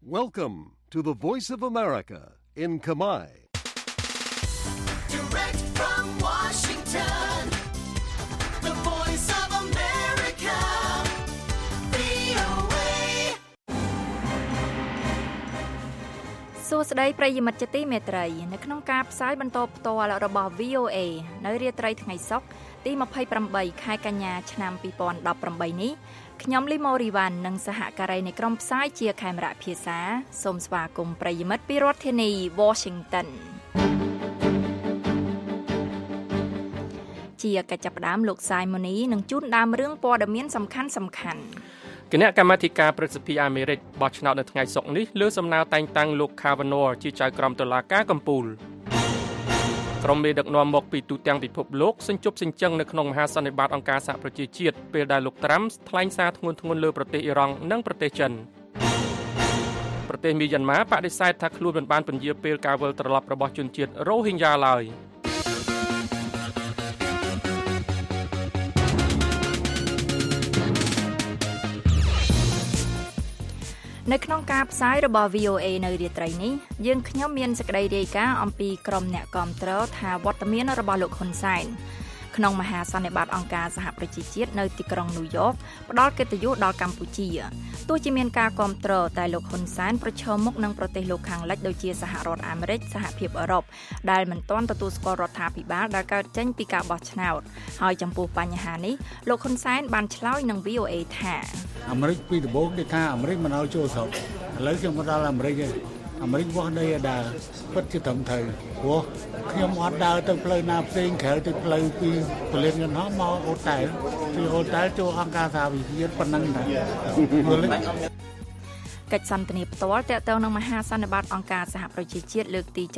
Welcome to the Voice of America in Khmer. Direct from Washington, the Voice of America, VOA. សួស្តីប្រិយមិត្តជាទីមេត្រីនៅក្នុងការផ្សាយបន្តផ្ទាល់របស់ VOA នៅរាត្រីថ្ងៃសុក្រទី28ខែកញ្ញាឆ្នាំ2018នេះខ្ញុំលីម៉ូរីវ៉ាន់និងសហការីនៃក្រុមផ្សាយជាខេមរៈភាសាសូមស្វាគមន៍ប្រិយមិត្តពីរដ្ឋធានី Washington ជាកិច្ចចាប់ផ្ដើមលោកសាយម៉ូនីនឹងជូនដើមរឿងព័ត៌មានសំខាន់គណៈកម្មាធិការព្រឹទ្ធសភាអាមេរិកបោះឆ្នោតនៅថ្ងៃសុក្រនេះលើសំណើតែងតាំងលោក Kavanaugh ជាចៅក្រមតុលាការកំពូលក្រុមមេដឹកនាំមកពីទូទាំងពិភពលោកសេចក្ដីសេចក្ដីនៅក្នុងមហាសន្និបាតអង្គការសហប្រជាជាតិពេលដែលលោកត្រាំថ្លែងសារធ្ងន់ធ្ងរលើប្រទេសអ៊ីរ៉ង់និងប្រទេសចិនប្រទេសមីយ៉ាន់ម៉ាបដិសេធថាខ្លួនមិនបានពន្យាពេលការវិលត្រឡប់របស់ជនជាតិរ៉ូហីញ៉ាឡើយនៅក្នុងការផ្សាយរបស់ VOA នៅរាត្រីនេះយើងខ្ញុំមានសេចក្តីរាយការណ៍អំពីក្រុមអ្នកគាំទ្រថាវត្តមានរបស់លោកហ៊ុនសែនក្នុងមហាសន្និបាតអង្គការសហប្រជាជាតិនៅទីក្រុងញូវយ៉កផ្ដល់កិត្តិយសដល់កម្ពុជាទោះជាមានការគាំទ្រតែលោកហ៊ុនសែនប្រឈមមុខនឹងប្រទេសលោកខាងលិចដូចជាសហរដ្ឋអាមេរិកសហភាពអឺរ៉ុបដែលមិនទាន់ទទួលស្គាល់រដ្ឋាភិបាលដែលកើតចេញពីការបោះឆ្នោតហើយចំពោះបញ្ហានេះលោកហ៊ុនសែនបានឆ្លើយនឹង VOA ថាអាមេរិកពីដំបូងគេថាអាមេរិកមិនឲ្យចូលស្រុកឥឡូវខ្ញុំមកដល់អាមេរិកហើយអាមេរិកវាស់ដីឲ្យដើរពិតជាត្រឹមត្រូវព្រោះខ្ញុំអត់ដើរទៅផ្លូវណាផ្សេងក្រៅទៅផ្លូវពីពលានយន្តហោះមកអូតែលពីអូតែលចូលអង្គការសហវិជាតិប៉ុណ្ណឹងតែកិច្ចសន្ទនាផ្ទាល់ទាក់ទងនឹងមហាសន្និបាតអង្គការសហប្រជាជាតិលើកទី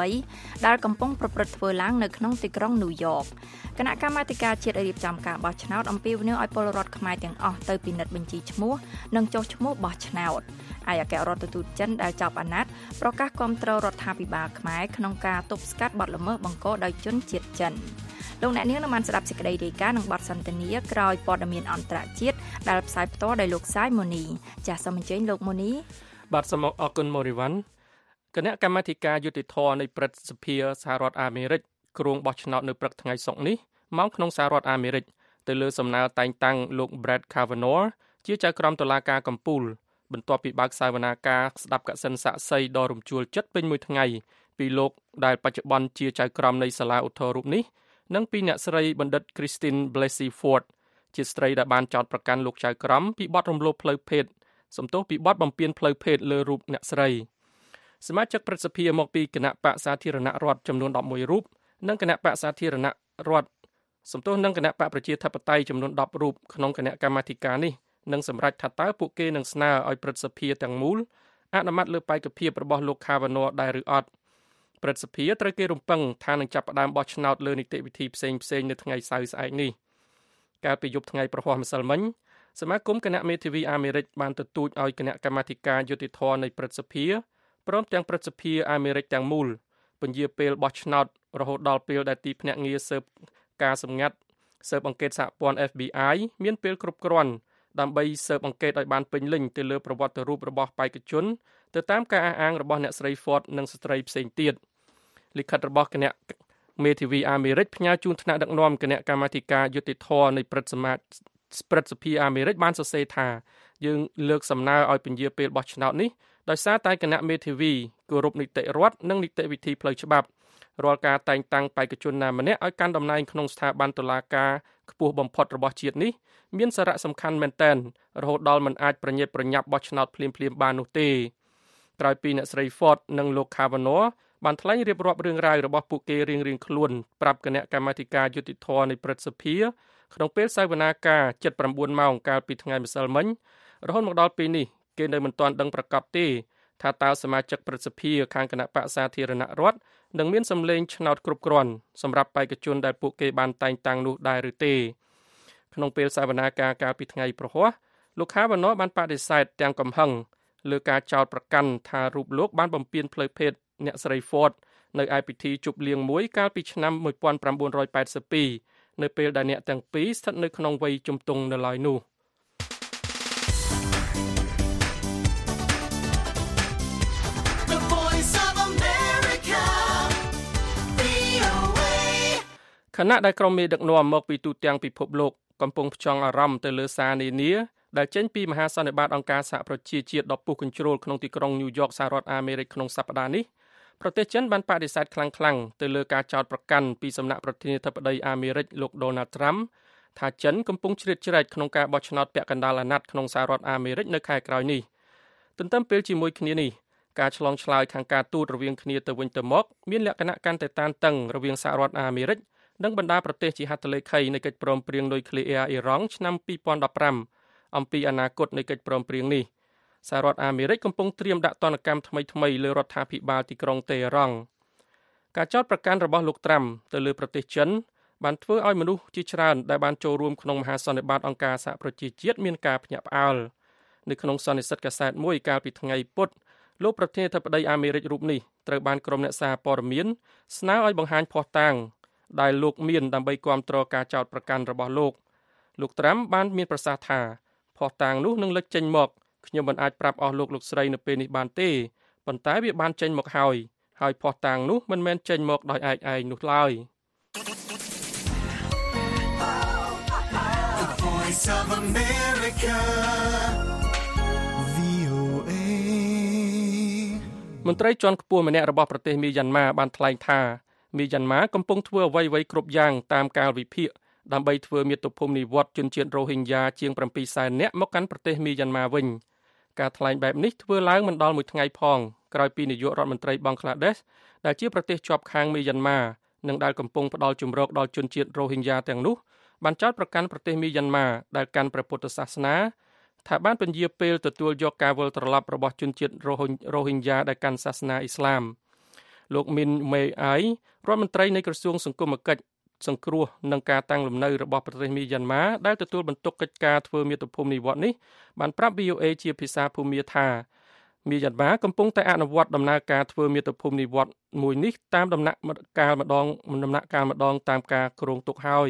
73ដែលកំពុងប្រព្រឹត្តធ្វើឡើងនៅក្នុងទីក្រុងញូវយ៉កគណៈកម្មាធិការជាតិរៀបចំការបោះឆ្នោតអំពាវនាវឲ្យពលរដ្ឋខ្មែរទាំងអស់ទៅពិនិត្យបញ្ជីឈ្មោះនិងចុះឈ្មោះបោះឆ្នោតឯអគ្គរដ្ឋទូតចិនដែលចាប់អាណត្តិប្រកាសគាំទ្ររដ្ឋាភិបាលខ្មែរក្នុងការទប់ស្កាត់បទល្មើសបង្កដោយជនជាតិចិនលោកអ្នកនាងនឹងបានស្ដាប់សេចក្តីរាយការណ៍និងបទសន្ទនាក្រោយព័ត៌មានអន្តរជាតិដែលផ្សាយផ្ទាល់ដោយលោកសាយម៉ូនីចាសសូមអញ្ជើញលោកម៉ូនីបាទសូមអរគុណម៉ូរីវ៉ាន់គណៈកម្មាធិការយុតិធធម៌នៃព្រឹទ្ធសភាសហរដ្ឋអាមេរិកគ្រោងបោះឆ្នោតនៅព្រឹកថ្ងៃសុក្រនេះមកក្នុងសហរដ្ឋអាមេរិកទៅលើសំណើតែងតាំងលោក Brett Kavanaugh ជាចៅក្រមតុលាការកំពូលបន្ទាប់ពីបើកសវនាការស្ដាប់កសិនសាក់សីដ៏រំជួលចិត្តពេញមួយថ្ងៃពីលោកដែលបច្ចុប្បន្នជាចៅក្រមនៃសាលាឧទ្ធររូបនេះនិងពីអ្នកស្រីបណ្ឌិត Christine Blasey Ford ជាស្ត្រីដែលបានចោទប្រកាន់លោកចៅក្រមពីបទរំលោភផ្លូវភេទសំទោសពីបទបំពានផ្លូវភេទលើរូបអ្នកស្រីសមាជិកព្រឹទ្ធសភាមកពីគណៈបកសាធារណរដ្ឋចំនួន11រូបនិងគណៈបកសាធារណរដ្ឋសំទោសនិងគណៈបកប្រជាធិបតេយ្យចំនួន10រូបក្នុងគណៈកម្មាធិការនេះនឹងសម្រេចថាតើពួកគេនឹងស្នើឲ្យព្រឹទ្ធសភាទាំងមូលអនុម័តលើបេក្ខភាពរបស់លោក Kavanaugh ដែរឬអត់ព្រឹទ្ធសភាត្រូវគេរំពឹងថានឹងចាប់ផ្ដើមបោះឆ្នោតលើនីតិវិធីផ្សេងៗនៅថ្ងៃសៅរ៍ស្អែកនេះកាលពីយប់ថ្ងៃប្រហ័សម្សិលមិញសមាគមគណៈមេធាវីអាមេរិកបានទទូចឲ្យគណៈកម្មាធិការយុតិធធម៌នៃព្រឹទ្ធសភាព្រមទាំងព្រឹទ្ធសភាអាមេរិកទាំងមូលពន្យាពេលបោះឆ្នោតរហូតដល់ពេលដែលទីភ្នាក់ងារស៊ើបការសម្ងាត់ស៊ើបអង្កេតសហព័ន្ធ FBI មានពេលគ្រប់គ្រាន់ដើម្បីស៊ើបអង្កេតឲ្យបានពេញលេញទៅលើប្រវត្តិរូបរបស់បេក្ខជនទៅតាមការអះអាងរបស់អ្នកស្រី Ford និងស្ត្រីផ្សេងទៀតលិខិតរបស់គណៈមេធាវីអាមេរិកផ្ញើជូនថ្នាក់ដឹកនាំគណៈកម្មាធិការយុតិធធម៌នៃព្រឹទ្ធសភាអាមេរិកបានសរសេរថាយើងលើកសំណើឲ្យពន្យាពេលបោះឆ្នោតនេះដោយសារតែគណៈមេធាវីគោរពនីតិរដ្ឋនិងនីតិវិធីផ្លូវច្បាប់រាល់ការតែងតាំងបេក្ខជនណាម្នាក់ឲ្យកាន់តំណែងក្នុងស្ថាប័នតុលាការខ្ពស់បំផុតរបស់ជាតិនេះមានសារៈសំខាន់មែនទែនរហូតដល់មិនអាចប្រញាប់ប្រញាប់បោះឆ្នោតភ្លាមៗបាននោះទេក្រោយពីអ្នកស្រី Ford និងលោក Kavanaugh បានថ្លែងរៀបរាប់រឿងរ៉ាវរបស់ពួកគេរៀងៗខ្លួនប្រាប់គណៈកម្មាធិការយុតិធធម៌នៃព្រឹទ្ធសភាក្នុងពេលសវនាការ79ម៉ោងកាលពីថ្ងៃម្សិលមិញរហូតមកដល់ពេលនេះគេនៅមិនទាន់ដឹងប្រកាសទេថាតើសមាជិកព្រឹទ្ធសភាខាងគណៈបកសាធារណរដ្ឋនឹងមានសម្លេងឆ្នោតគ្រប់គ្រាន់សម្រាប់បេក្ខជនដែលពួកគេបានតែងតាំងនោះដែរឬទេក្នុងពេលសវនាការកាលពីថ្ងៃប្រហ័សលោក Kavanaugh បានបដិសេធទាំងកំហឹងលើការចោទប្រកាន់ថារូបលោកបានបំពានផ្លូវភេទអ្នកស្រី Ford នៅឯពិធីជប់លៀងមួយកាលពីឆ្នាំ1982នៅពេលដែលអ្នកទាំងពីរស្ថិតនៅក្នុងវ័យជំទង់នៅឡើយនោះខណៈដែលក្រុមមេដឹកនាំមកពីទូទាំងពិភពលោកកំពុងផ្ចង់អារម្មណ៍ទៅលើសារនានាដែលចេញពីមហាសន្និបាតអង្គការសហប្រជាជាតិដ៏ពុះកញ្ជ្រោលក្នុងទីក្រុងញូវយ៉កសហរដ្ឋអាមេរិកក្នុងសប្តាហ៍នេះប្រទេសចិនបានបដិសេធខ្លាំងៗទៅលើការចោទប្រកាន់ពីសំណាក់ប្រធានាធិបតីអាមេរិកលោក Donald Trump ថាចិនកំពុងជ្រៀតជ្រែកក្នុងការបោះឆ្នោតពាក់កណ្ដាលអាណត្តិក្នុងសហរដ្ឋអាមេរិកនៅខែក្រោយនេះទន្ទឹមពេលជាមួយគ្នានេះការឆ្លងឆ្លើយខាងការទូតរវាងគ្នាទៅវិញទៅមកមានលក្ខណៈកាន់តែតានតឹងរវាងសហរដ្ឋអាមេរិកនិងបណ្ដាប្រទេសជាហត្ថលេខីនៃកិច្ចព្រមព្រៀងនុយក្លេអ៊ែរអ៊ីរ៉ង់ឆ្នាំ2015អំពីអនាគតនៃកិច្ចព្រមព្រៀងនេះសហរដ្ឋអាមេរិកកំពុងត្រៀមដាក់ទណ្ឌកម្មថ្មីៗលើរដ្ឋាភិបាលទីក្រុងតេហឺរ៉ង់ការចោទប្រកាន់របស់លោកត្រាំទៅលើប្រទេសចិនបានធ្វើឲ្យមនុស្សជាច្រើនដែលបានចូលរួមក្នុងមហាសន្និបាតអង្គការសហប្រជាជាតិមានការភ្ញាក់ផ្អើលនៅក្នុងសន្និសីទកាសែតមួយកាលពីថ្ងៃពុធលោកប្រធានាធិបតីអាមេរិករូបនេះត្រូវបានក្រុមអ្នកសារព័ត៌មានស្នើឲ្យបង្ហាញភស្តុតាងដែលលោកមានដើម្បីគាំទ្រការចោទប្រកាន់របស់លោកត្រាំបានមានប្រសាសន៍ថាភស្តុតាងនោះនឹងលេចចេញមកខ្ញុំមិនអាចប្រាប់អស់លោកស្រីនៅពេលនេះបានទេប៉ុន្តែវាបានចេញមកហើយភស្តុតាងនោះមិនមែនចេញមកដោយឯកឯងនោះឡើយ Voice of America VOA មន្ត្រីជាន់ខ្ពស់ម្នាក់របស់ប្រទេសមីយ៉ាន់ម៉ាបានថ្លែងថាមីយ៉ាន់ម៉ាកំពុងធ្វើអ្វីៗគ្រប់យ៉ាងតាមកាលវិភាគដើម្បីធ្វើមាតុភូមិនិវត្តន៍ជនជាតិរ៉ូហិញយ៉ាជាង 700,000 នាក់មកកាន់ប្រទេសមីយ៉ាន់ម៉ាវិញការថ្លែងបែបនេះធ្វើឡើងមិនដល់មួយថ្ងៃផងក្រោយពីនាយករដ្ឋមន្ត្រីបង់ក្លាដេសដែលជាប្រទេសជាប់ខាងមីយ៉ាន់ម៉ានិងដែលកំពុងផ្ដល់ជំរកដល់ជនជាតិរ៉ូហិញយ៉ាទាំងនោះបានចោទប្រកាន់ប្រទេសមីយ៉ាន់ម៉ាដែលកាន់ព្រះពុទ្ធសាសនាថាបានពន្យាពេលទទួលយកការវិលត្រឡប់របស់ជនជាតិរ៉ូហិញយ៉ាដែលកាន់សាសនាអ៊ីស្លាមលោកមីនមេអៃរដ្ឋមន្ត្រីនៃក្រសួងសង្គមគិច្ចសង្គ្រោះនិងការតាំងលំនៅរបស់ប្រទេសមីយ៉ាន់ម៉ាដែលទទួលបន្ទុកកិច្ចការធ្វើមាតុភូមិនិវត្តន៍នេះបានប្រាប់ VOA ជាភាសាភូមាថាមីយ៉ាន់ម៉ាកំពុងតែអនុវត្តដំណើរការធ្វើមាតុភូមិនិវត្តន៍មួយនេះតាមដំណាក់កាលម្ដងតាមការគ្រោងទុកហើយ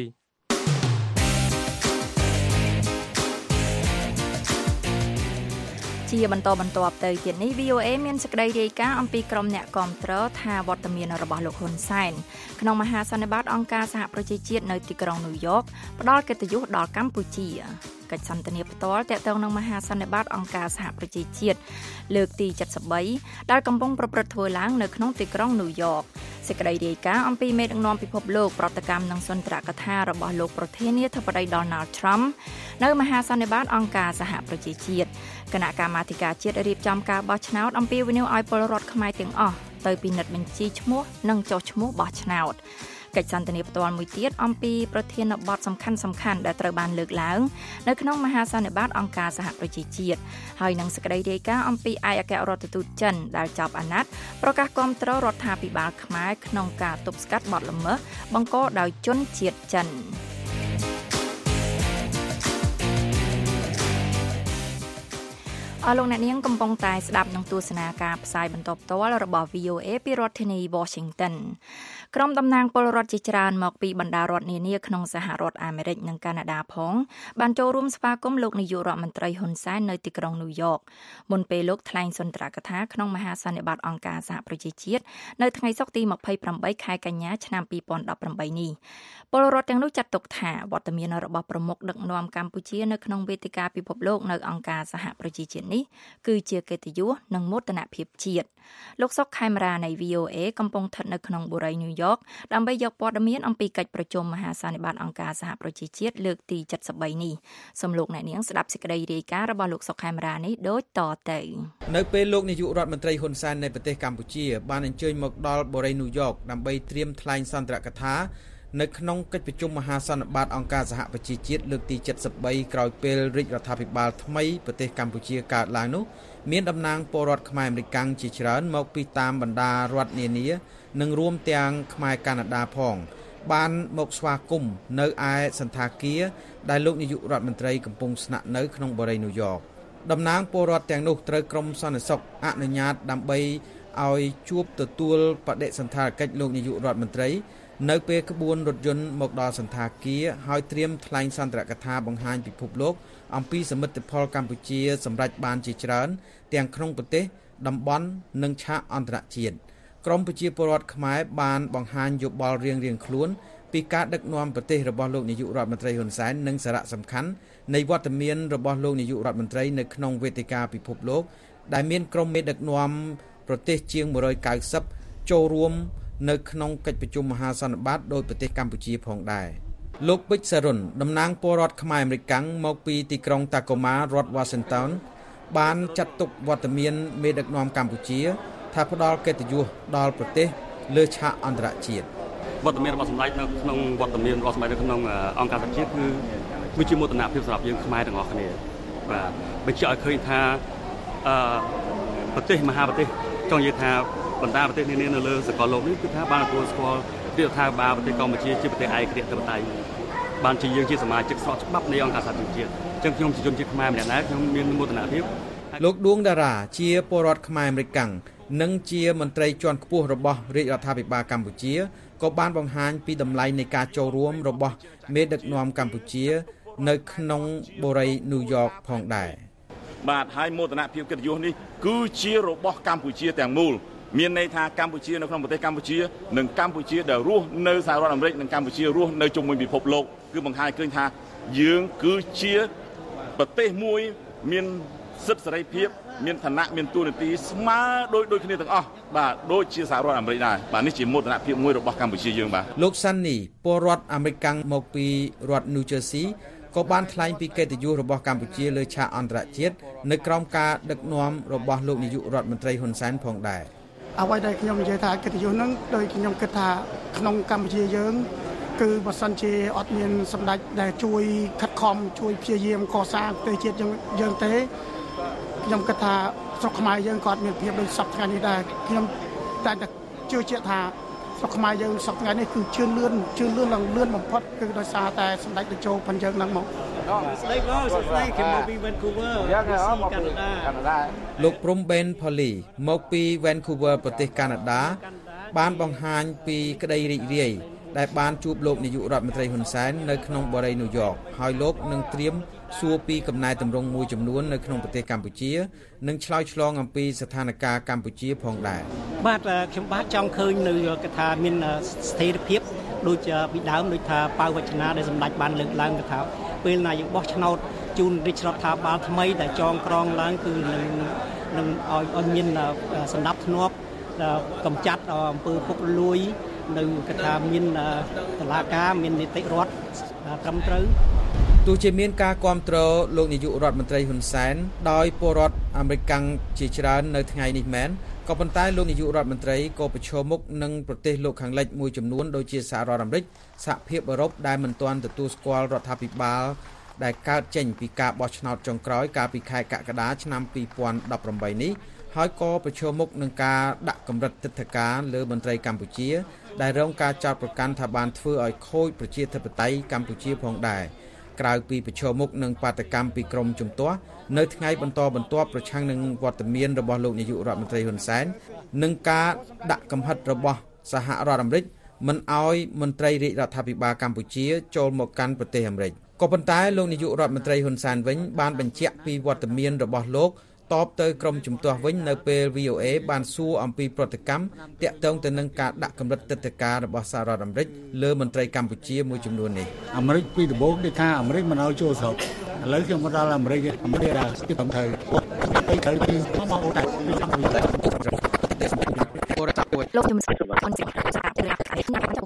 ជាបន្តទៅទៀតនេះ VOA មានសេចក្តីរាយការណ៍អំពីក្រុមអ្នកគាំទ្រថាវត្តមានរបស់លោកហ៊ុនសែនក្នុងមហាសន្និបាតអង្គការសហប្រជាជាតិនៅទីក្រុងញូវយ៉កផ្ដល់កិត្តិយសដល់កម្ពុជាកិច្ចសន្ទនាផ្ទាល់ទាក់ទងនឹងមហាសន្និបាតអង្គការសហប្រជាជាតិលើកទី73ដែលកំពុងប្រព្រឹត្តធ្វើឡើងនៅក្នុងទីក្រុងញូវយ៉កសេចក្តីរាយការណ៍អំពីមេដឹកនាំពិភពលោកប្រតិកម្មនឹងសន្ទរកថារបស់លោកប្រធានាធិបតី Donald Trump នៅមហាសន្និបាតអង្គការសហប្រជាជាតិគណៈកម្មាធិការជាតិរៀបចំការបោះឆ្នោតអំពីវិនិយោគឲ្យពលរដ្ឋខ្មែរទាំងអស់ទៅពិនិត្យបញ្ជីឈ្មោះនិងចុះឈ្មោះបោះឆ្នោតកិច្ចសន្ទនាផ្ទាល់មួយទៀតអំពីប្រធានបទសំខាន់ៗដែលត្រូវបានលើកឡើងនៅក្នុងមហាសន្និបាតអង្គការសហប្រជាជាតិហើយនឹងសេចក្តីរាយការណ៍អំពីឯកអគ្គរដ្ឋទូតចិនដែលចាប់អាណត្តិប្រកាសគាំទ្ររដ្ឋាភិបាលខ្មែរក្នុងការទប់ស្កាត់បទល្មើសបង្កដោយជនជាតិចិនលោកអ្នកនាងកំពុងតែស្ដាប់នឹងទស្សនាការផ្សាយបន្តផ្ទាល់របស់ VOA ពីរដ្ឋធានី Washington ក្រុមតំណាងពលរដ្ឋជាច្រើនមកពីបណ្ដារដ្ឋនានាក្នុងសហរដ្ឋអាមេរិកនិងកាណាដាផងបានចូលរួមស្វាគមន៍លោកនាយករដ្ឋមន្ត្រីហ៊ុនសែននៅទីក្រុងញូវយ៉កមុនពេលលោកថ្លែងសុន្ទរកថាក្នុងមហាសន្និបាតអង្គការសហប្រជាជាតិនៅថ្ងៃសុក្រទី28ខែកញ្ញាឆ្នាំ2018នេះពលរដ្ឋទាំងនោះចាត់ទុកថាវត្តមានរបស់ប្រមុខដឹកនាំកម្ពុជានៅក្នុងវេទិកាពិភពលោកនៅអង្គការសហប្រជាជាតិនេះគឺជាកិត្តិយសនិងមោទនភាពជាតិលោកសុកខេមរានៃ VOA កំពុងស្ថិតនៅក្នុងបុរីញូវយ៉កដើម្បីយកព័ត៌មានអំពីកិច្ចប្រជុំមហាសន្និបាតអង្គការសហប្រជាជាតិលើកទី73នេះសូមលោកអ្នកនាងស្ដាប់សេចក្តីរាយការណ៍របស់លោកសុកខេមរានេះដូចតទៅនៅពេលលោកនាយករដ្ឋមន្ត្រីហ៊ុនសែននៃប្រទេសកម្ពុជាបានអញ្ជើញមកដល់បុរីញូវយ៉កដើម្បីត្រៀមថ្លែងសន្ទរកថានៅក្នុងកិច្ចប្រជុំមហាសន្និបាតអង្គការសហប្រជាជាតិលើកទី73ក្រោយពេលរាជរដ្ឋាភិបាលថ្មីប្រទេសកម្ពុជាកើតឡើងនោះមានតំណាងពលរដ្ឋខ្មែរអាមេរិកជាច្រើនមកពីតាមបណ្ដារដ្ឋនានានិងរួមទាំងខ្មែរកាណាដាផងបានមកស្វាគមន៍នៅឯសន្តាគារដែលលោកនាយករដ្ឋមន្ត្រីកំពុងស្នាក់នៅក្នុងបុរីញូវយ៉កតំណាងពលរដ្ឋទាំងនោះត្រូវក្រុមសន្តិសុខអនុញ្ញាតដើម្បីឲ្យជួបទទួលបដិសណ្ឋារកិច្ចលោកនាយករដ្ឋមន្ត្រីនៅពេលក្បួនរថយន្តមកដល់សន្តាគារហើយត្រៀមថ្លែងសន្ទរកថាបង្ហាញពិភពលោកអំពីសមិទ្ធផលកម្ពុជាសម្រេចបានជាច្រើនទាំងក្នុងប្រទេសតំបន់និងឆាកអន្តរជាតិក្រមប្រជាពលរដ្ឋខ្មែរបានបង្ហាញយោបល់រៀងៗខ្លួនពីពីការដឹកនាំប្រទេសរបស់លោកនាយករដ្ឋមន្ត្រីហ៊ុនសែននិងសារៈសំខាន់នៃវត្តមានរបស់លោកនាយករដ្ឋមន្ត្រីនៅក្នុងវេទិកាពិភពលោកដែលមានក្រុមមេដឹកនាំប្រទេសជាង190ចូលរួមនៅក្នុងកិច្ចប្រជុំមហាសន្និបាតដោយប្រទេសកម្ពុជាផងដែរលោកពេជ្រសរុនតំណាងពលរដ្ឋខ្មែរអាមេរិកមកពីទីក្រុងតាកូម៉ារដ្ឋ Washington បានចាត់ទុកវត្តមានមេដឹកនាំកម្ពុជាថាផ្ដល់កិត្តិយសដល់ប្រទេសលើឆាកអន្តរជាតិវត្តមានរបស់សម្ដេចនៅក្នុងវត្តមានរបស់សម្ដេចនៅក្នុងអង្គការសហប្រជាជាតិគឺវាជាមោទនភាពសម្រាប់យើងខ្មែរទាំងអស់គ្នាបាទបញ្ជាក់ឲ្យឃើញថាប្រទេសមហាប្រទេសចង់និយាយថាបណ្ដាប្រទេសនានានៅលើសកលលោកនេះគឺថាបានទទួលស្គាល់រដ្ឋាភិបាលប្រទេសកម្ពុជាជាប្រទេសឯករាជ្យធិបតេយ្យបានជាយើងជាសមាជិកស្របច្បាប់នៃអង្គការសហប្រជាជាតិអញ្ចឹងខ្ញុំជាជនជាតិខ្មែរម្នាក់ដែរខ្ញុំមានមោទនភាពលោកដួងតារាជាពលរដ្ឋខ្មែរអាមេរិកនិងជាមន្ត្រីជាន់ខ្ពស់របស់រាជរដ្ឋាភិបាលកម្ពុជាក៏បានបង្ហាញពីតម្លៃនៃការចូលរួមរបស់មេដឹកនាំកម្ពុជានៅក្នុងបូរីញូវយ៉កផងដែរបាទហើយមោទនភាពកិត្តិយសនេះគឺជារបស់កម្ពុជាទាំងមូលមានន័យថាកម្ពុជានៅក្នុងប្រទេសកម្ពុជានិងកម្ពុជាដែលរស់នៅសហរដ្ឋអាមេរិកនិងកម្ពុជារស់នៅជុំវិញពិភពលោកគឺបង្ហាញឃើញថាយើងគឺជាប្រទេសមួយមានសិទ្ធិសេរីភាពមានឋានៈមានតួនាទីស្មើដូចគ្នាទាំងអស់បាទដូចជាសហរដ្ឋអាមេរិកដែរបាទនេះជាមោទនភាពមួយរបស់កម្ពុជាយើងបាទលោកសាន់នីពលរដ្ឋអាមេរិកមកពីរដ្ឋ New Jersey ក៏បានថ្លែងពីកិត្តិយសរបស់កម្ពុជាលើឆាកអន្តរជាតិនៅក្រោមការដឹកនាំរបស់លោកនាយករដ្ឋមន្ត្រីហ៊ុនសែនផងដែរអ្វីដែលខ្ញុំនិយាយថាកិត្តិយសហ្នឹងដោយខ្ញុំគិតថាក្នុងកម្ពុជាយើងគឺបើសិនជាអត់មានសម្ដេចដែលជួយខិតខំជួយព្យាយាមកសាងប្រទេសជាតិយើងទេខ្ញុំគិតថាស្រុកខ្មែរយើងក៏អត់មានភាពដូចសពថ្ងៃនេះដែរខ្ញុំតែជឿជាក់ថាស្រុកខ្មែរយើងសពថ្ងៃនេះគឺជឿនលឿនឡើងលឿនបំផុតគឺដោយសារតែសម្ដេចតេជោផាន់យើងហ្នឹងមកស្ដីបងស្ដីខ្ញុំមកពី Vancouver កាណាដាលោកព្រំបេនផូលីមកពី Vancouver ប្រទេសកាណាដាបានបង្ហាញពីក្តីរីករាយដែលបានជួបលោកនាយករដ្ឋមន្ត្រីហ៊ុនសែននៅក្នុងបូរីញូវយ៉កហើយលោកនឹងត្រៀមសួរពីកំណែតម្រង់មួយចំនួននៅក្នុងប្រទេសកម្ពុជានិងឆ្លើយឆ្លងអំពីស្ថានភាពកម្ពុជាផងដែរបាទខ្ញុំបាទចង់ឃើញនៅកថាមានស្ថិរភាពដូចពីដើមដូចថាប៉ៅវចនាដែលសម្ដេចបានលើកឡើងថាពេលណាយើងបោះឆ្នោតជូនរាជរដ្ឋាភិបាលថ្មីដែលចងក្រងឡើងគឺនឹងឲ្យមានសណ្ដាប់ធ្នាប់កម្ចាត់អំពើពុករលួយនៅកថាមានតុលាការមាននីតិរដ្ឋត្រឹមត្រូវទោះជាមានការគាំទ្រលោកនាយករដ្ឋមន្ត្រីហ៊ុនសែនដោយពលរដ្ឋអាមេរិកជាច្រើននៅថ្ងៃនេះមែនក៏ប៉ុន្តែលោកនាយករដ្ឋមន្ត្រីក៏ប្រឈមមុខនឹងប្រទេសលោកខាងលិចមួយចំនួនដូចជាសហរដ្ឋអាមេរិកសហភាពអឺរ៉ុបដែលមិនទាន់ទទួលស្គាល់រដ្ឋាភិបាលដែលកើតចេញពីការបោះឆ្នោតចុងក្រោយកាលពីខែកក្កដាឆ្នាំ2018នេះហើយក៏ប្រឈមមុខនឹងការដាក់កម្រិតទិដ្ឋាការលើមន្ត្រីកម្ពុជាដែលរងការចោទប្រកាន់ថាបានធ្វើឲ្យខូចប្រជាធិបតេយ្យកម្ពុជាផងដែរក្រៅពីប្រឈមមុខនឹងបាតកម្មពីក្រមជំទាស់នៅថ្ងៃបន្តបន្ទាប់ប្រឆាំងនឹងវត្តមានរបស់លោកនាយករដ្ឋមន្ត្រីហ៊ុនសែននិងការដាក់កំហិតរបស់សហរដ្ឋអាមេរិកមិនឲ្យមន្ត្រីរាជរដ្ឋាភិបាលកម្ពុជាចូលមកកាន់ប្រទេសអាមេរិកក៏ប៉ុន្តែលោកនាយករដ្ឋមន្ត្រីហ៊ុនសែនវិញបានបញ្ជាក់ពីវត្តមានរបស់លោកតបទៅក្រមជំទាស់វិញនៅពេល VOA បានសួរអំពីប្រតិកម្មតាក់ទងទៅនឹងការដាក់កម្រិតទិដ្ឋាការរបស់សហរដ្ឋអាមេរិកលើមន្ត្រីកម្ពុជាមួយចំនួននេះអាមេរិកពីដំបូងគេថាអាមេរិកមិនឲ្យចូលស្រុកឥឡូវខ្ញុំមកដល់អាមេរិកអាមេរិកដែរគេតាមត្រូវទៅទៅពីមកអូតែលោកជំសានអនសិក្សាពីរដ្ឋាភិបាលក្នុង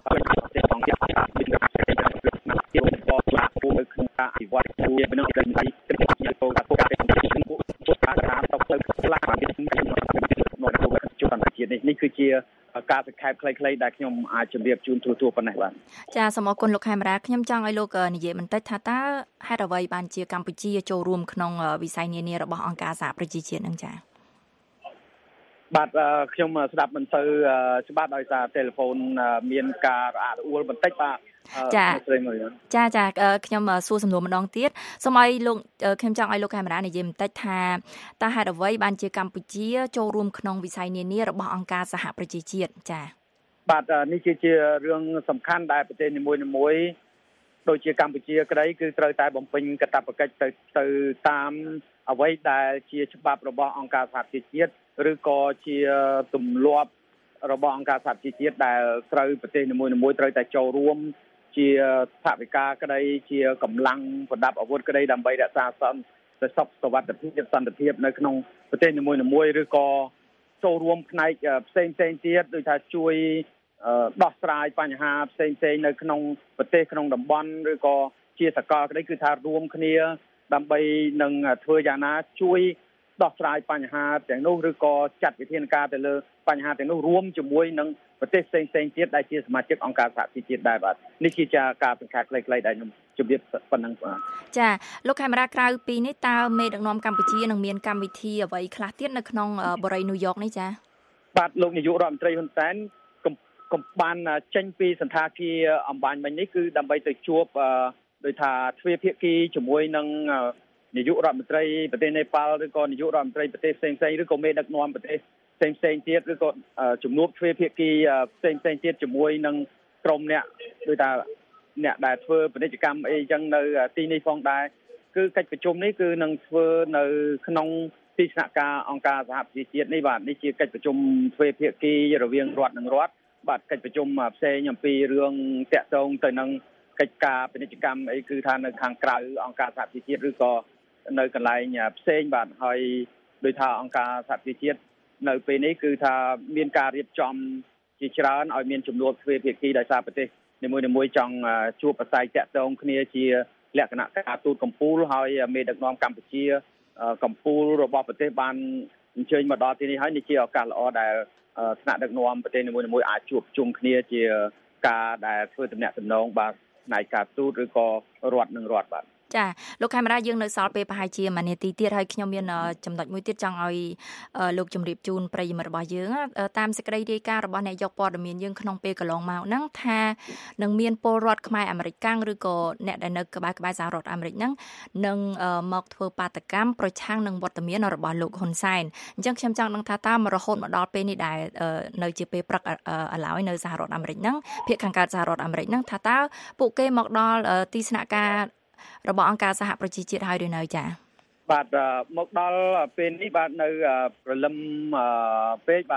ការអភិវឌ្ឍជានៅក្នុងទីខ្ញុំចូលថាពួកការទាំងពួកការតាមតទៅខ្លះបានមានជួបអន្តរជាតិនេះគឺជាការសង្ខេបខ្លីៗដែលខ្ញុំអាចជម្រាបជូនទូប៉ុណ្ណេះបាទចាសូមអរគុណលោកខេមរាខ្ញុំចង់ឲ្យលោកនិយាយបន្តិចថាតើហេតុអ្វីបានជាកម្ពុជាចូលរួមក្នុងវិស័យនានារបស់អង្គការសហប្រជាជាតិនឹងចាបាទខ្ញុំស្ដាប់មិនទៅច្បាស់ដោយសារទូរស័ព្ទមានការរអាក់រអួលបន្តិចបាទចាខ្ញុំសួរសំណួរម្ដងទៀតសូមឲ្យលោកខ្ញុំចង់ឲ្យលោកកាមេរ៉ានិយាយបន្តិចថាតើហេតុអ្វីបានជាកម្ពុជាចូលរួមក្នុងវិស័យនានារបស់អង្គការសហប្រជាជាតិចាបាទនេះជារឿងសំខាន់ដែលប្រទេសនីមួយៗដូចជាកម្ពុជាក្តីគឺត្រូវតែបំពេញកាតព្វកិច្ចទៅតាមអ្វីដែលជាច្បាប់របស់អង្គការសហប្រជាជាតិឬក៏ជាទម្លាប់របស់អង្គការសហប្រជាជាតិដែលត្រូវប្រទេសនីមួយៗត្រូវតែចូលរួមជាថវិកាក្តីជាកម្លាំងប្រដាប់អាវុធក្តីដើម្បីរក្សាសន្តិភាពសន្តិភាពនៅក្នុងប្រទេសនីមួយៗឬក៏ចូលរួមផ្នែកផ្សេងទៀតដូចថាជួយដោះស្រាយបញ្ហាផ្សេងនៅក្នុងប្រទេសក្នុងតំបន់ឬក៏ជាសកលក្តីគឺថារួមគ្នាដើម្បីនឹងធ្វើយ៉ាងណាជួយដោះស្រាយបញ្ហាទាំងនោះឬក៏ចាត់វិធានការទៅលើបញ្ហាទាំងនោះរួមជាមួយនឹងប្រទេសផ្សេងទៀតដែលជាសមាជិកអង្គការសហប្រជាជាតិដែរបាទនេះជាការសង្ខេបខ្លីៗដែលខ្ញុំជម្រាបប៉ុណ្ណឹងបាទចាលោកខេមរាក្រៅពីនេះតើមេដឹកនាំកម្ពុជានឹងមានកម្មវិធីអ្វីខ្លះទៀតនៅក្នុងបរិយាញូវយ៉កនេះចាបាទលោកនាយករដ្ឋមន្ត្រីហ៊ុនសែនកំបានចេញពីសន្តាគារអំបញ្ញមិញនេះគឺដើម្បីទៅជួបដោយថាទ្វេភាគីជាមួយនឹងនាយករដ្ឋមន្ត្រីប្រទេសនេប៉ាល់ឬក៏នាយករដ្ឋមន្ត្រីប្រទេសផ្សេងឬក៏មេដឹកនាំប្រទេសផ្សេងទៀតឬក៏ជំនួបទ្វេភាគីផ្សេងទៀតជាមួយនឹងក្រុមអ្នកដោយថាអ្នកដែលធ្វើពាណិជ្ជកម្មអីចឹងនៅទីនេះផងដែរគឺកិច្ចប្រជុំនេះគឺនឹងធ្វើនៅក្នុងទីស្នាក់ការអង្គការសហប្រជាជាតិនេះបាទនេះជាកិច្ចប្រជុំទ្វេភាគីរវាងរដ្ឋនិងរដ្ឋបាទកិច្ចប្រជុំផ្សេងអំពីរឿងតាក់ទងទៅនឹងកិច្ចការពាណិជ្ជកម្មអីគឺថានៅខាងក្រៅអង្គការសហប្រជាជាតិឬក៏នៅកន្លែងផ្សេងបាទហើយដោយថាអង្គការសហប្រជាជាតិនៅពេលនេះគឺថាមានការរៀបចំជាច្រើនឲ្យមានចំនួនទ្វេភាគីដោយសារប្រទេសនីមួយៗចង់ជួបប្រស័យតាក់ទងគ្នាជាលក្ខណៈការទូតកម្ពុជាហើយមេដឹកនាំកម្ពុជាកម្ពុជារបស់ប្រទេសបានអញ្ជើញមកដល់ទីនេះហើយនេះជាឱកាសល្អដែលថ្នាក់ដឹកនាំប្រទេសនីមួយៗអាចជួបជុំគ្នាជាការដែលធ្វើទំនាក់ទំនងបាទផ្នែកការទូតឬក៏រដ្ឋនឹងរដ្ឋបាទចាលោកខេមរាយើងនៅសល់ពេលប្រហែលជា1នាទីទៀតហើយខ្ញុំមានចំណុចមួយទៀតចង់ឲ្យលោកជម្រាបជូនប្រិយមិត្តរបស់យើងតាមសេចក្តីរាយការណ៍របស់អ្នកយកព័ត៌មានយើងក្នុងពេលកន្លងមកហ្នឹងថានឹងមានពលរដ្ឋខ្មែរអាមេរិកកាំងឬក៏អ្នកដែលនៅក្បែរសហរដ្ឋអាមេរិកហ្នឹងនឹងមកធ្វើបាតកម្មប្រឆាំងនឹងវត្តមានរបស់លោកហ៊ុនសែនអញ្ចឹងខ្ញុំចង់ដឹងថាតើរហូតមកដល់ពេលនេះដែលនៅជាពេលព្រឹកឥឡូវនៅសហរដ្ឋអាមេរិកហ្នឹងភាគខាងកើតសហរដ្ឋអាមេរិកហ្នឹងថាតើពួកគេមកដល់ទីស្នាក់ការរបស់អង្គការសហប្រជាជាតិហើយឬនៅចាបាទមកដល់ពេលនេះបាទនៅព្រលឹមពេកបាទ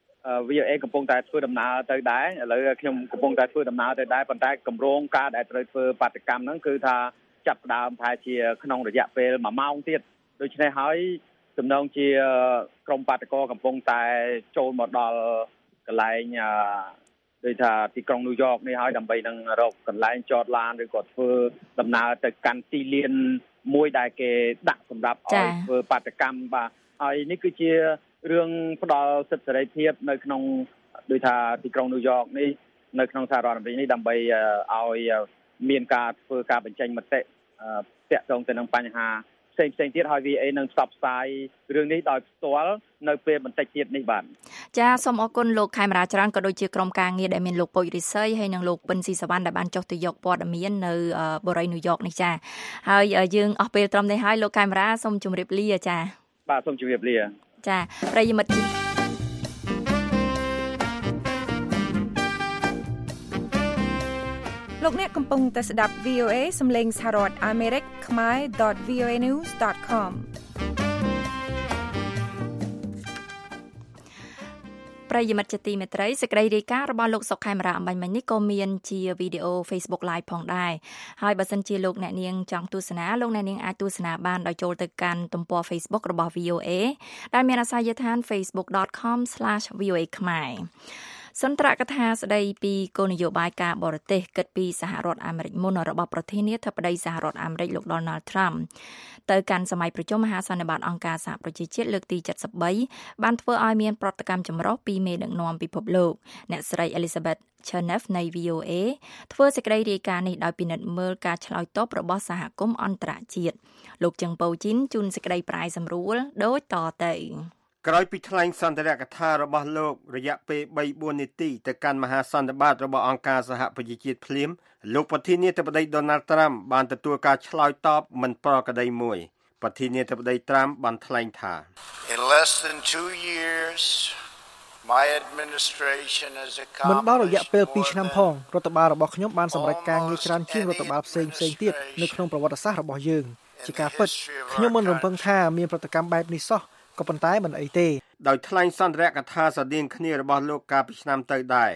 VOA កំពុងតែធ្វើដំណើរទៅដែរឥឡូវខ្ញុំកំពុងតែធ្វើដំណើរទៅដែរប៉ុន្តែគម្រោងការដែលត្រូវធ្វើបាតកម្មហ្នឹងគឺថាចាប់ផ្ដើមប្រហែលជាក្នុងរយៈពេល1ម៉ោងទៀតដូច្នេះហើយទំនងជាក្រុមបាតកោកំពុងតែចូលមកដល់កន្លែងដោយថាទីក្រុងញូវយ៉កនេះហើយដើម្បីនឹងរកកន្លែងចតឡានឬក៏ធ្វើដំណើរទៅកាន់ទីលានមួយដែលគេដាក់សម្រាប់ឲ្យធ្វើបាតកម្មបាទហើយនេះគឺជារឿងផ្ដល់សិទ្ធិសេរីភាពនៅក្នុងដោយថាទីក្រុងញូវយ៉កនេះនៅក្នុងសហរដ្ឋអាមេរិកនេះដើម្បីឲ្យមានការធ្វើការបញ្ចេញមតិតាក់ទងទៅនឹងបញ្ហាផ្សេងទៀតហើយ VA នឹងផ្សព្វផ្សាយរឿងនេះដោយផ្ទាល់នៅពេលបន្តិចទៀតនេះបាទចាសូមអរគុណលោកខេមរាច្រើនក៏ដូចជាក្រុមការងារដែលមានលោកពុជរិស័យហើយនិងលោកពិនស៊ីសវណ្ណដែលបានចុះទៅយកព័ត៌មាននៅបរិយាញូវយ៉កនេះចាហើយយើងអស់ពេលត្រឹមនេះហើយលោកខេមរាសូមជម្រាបលាចាបាទសូមជម្រាបលាចាប្រិយមិត្តលោកអ្នកកំពុងតែស្ដាប់ VOA សំឡេងសហរដ្ឋអាមេរិកkhmer.voanews.com ប្រិយមិត្តជាទីមេត្រីសេចក្តីរាយការណ៍របស់លោកសុកខេមរាអំបញ្ញមិញនេះក៏មានជាវីដេអូ Facebook Live ផងដែរហើយបើសិនជាលោកអ្នកនាងចង់ទស្សនាលោកអ្នកនាងអាចទស្សនាបានដោយចូលទៅកាន់ទំព័រ Facebook របស់ VOA ដែលមានអាសយដ្ឋាន facebook.com/voa ខ្មែរសន្ទរកថាស្ដីពីគោលនយោបាយការបរទេសគិតពីសហរដ្ឋអាមេរិកមុនរបស់ប្រធានាធិបតីសហរដ្ឋអាមេរិកលោក Donald Trump ទៅកាន់សម័យប្រជុំមហាសន្និបាតអង្គការសហប្រជាជាតិលើកទី73បានធ្វើឲ្យមានប្រតិកម្មចម្រុះពីមេដឹកនាំពិភពលោកអ្នកស្រី Elizabeth Cherneff នៃ VOA ធ្វើសេចក្តីរាយការណ៍នេះដោយពិនិត្យមើលការឆ្លើយតបរបស់សហគមន៍អន្តរជាតិលោកចឹងប៉ូជីនជូនសេចក្តីប្រាយសម្រួលដូចតទៅក្រោយពីថ្លែងសន្ទរកថារបស់លោករយៈពេល 3-4 នាទីទៅកាន់មហាសន្និបាតរបស់អង្គការសហប្រជាជាតិភ្លាមលោកប្រធានាធិបតី Donald Trump បានទទួលការឆ្លើយតបមិនប្រក្រតីមួយប្រធានាធិបតី Trump បានថ្លែងថា In less than 2 years my administration has accomplished មិនដល់រយៈពេល2ឆ្នាំផងរដ្ឋបាលរបស់ខ្ញុំបានសម្រេចការងារច្រើនជាងរដ្ឋបាលផ្សេងទៀតនៅក្នុងប្រវត្តិសាស្ត្ររបស់យើងជាការពិតខ្ញុំមិនរំពឹងថាមានប្រតិកម្មបែបនេះសោះក៏ប៉ុន្តែមិនអីទេដោយថ្លែងសន្ទរកថាស្តីងគ្នារបស់លោកកាលពីឆ្នាំទៅដែរ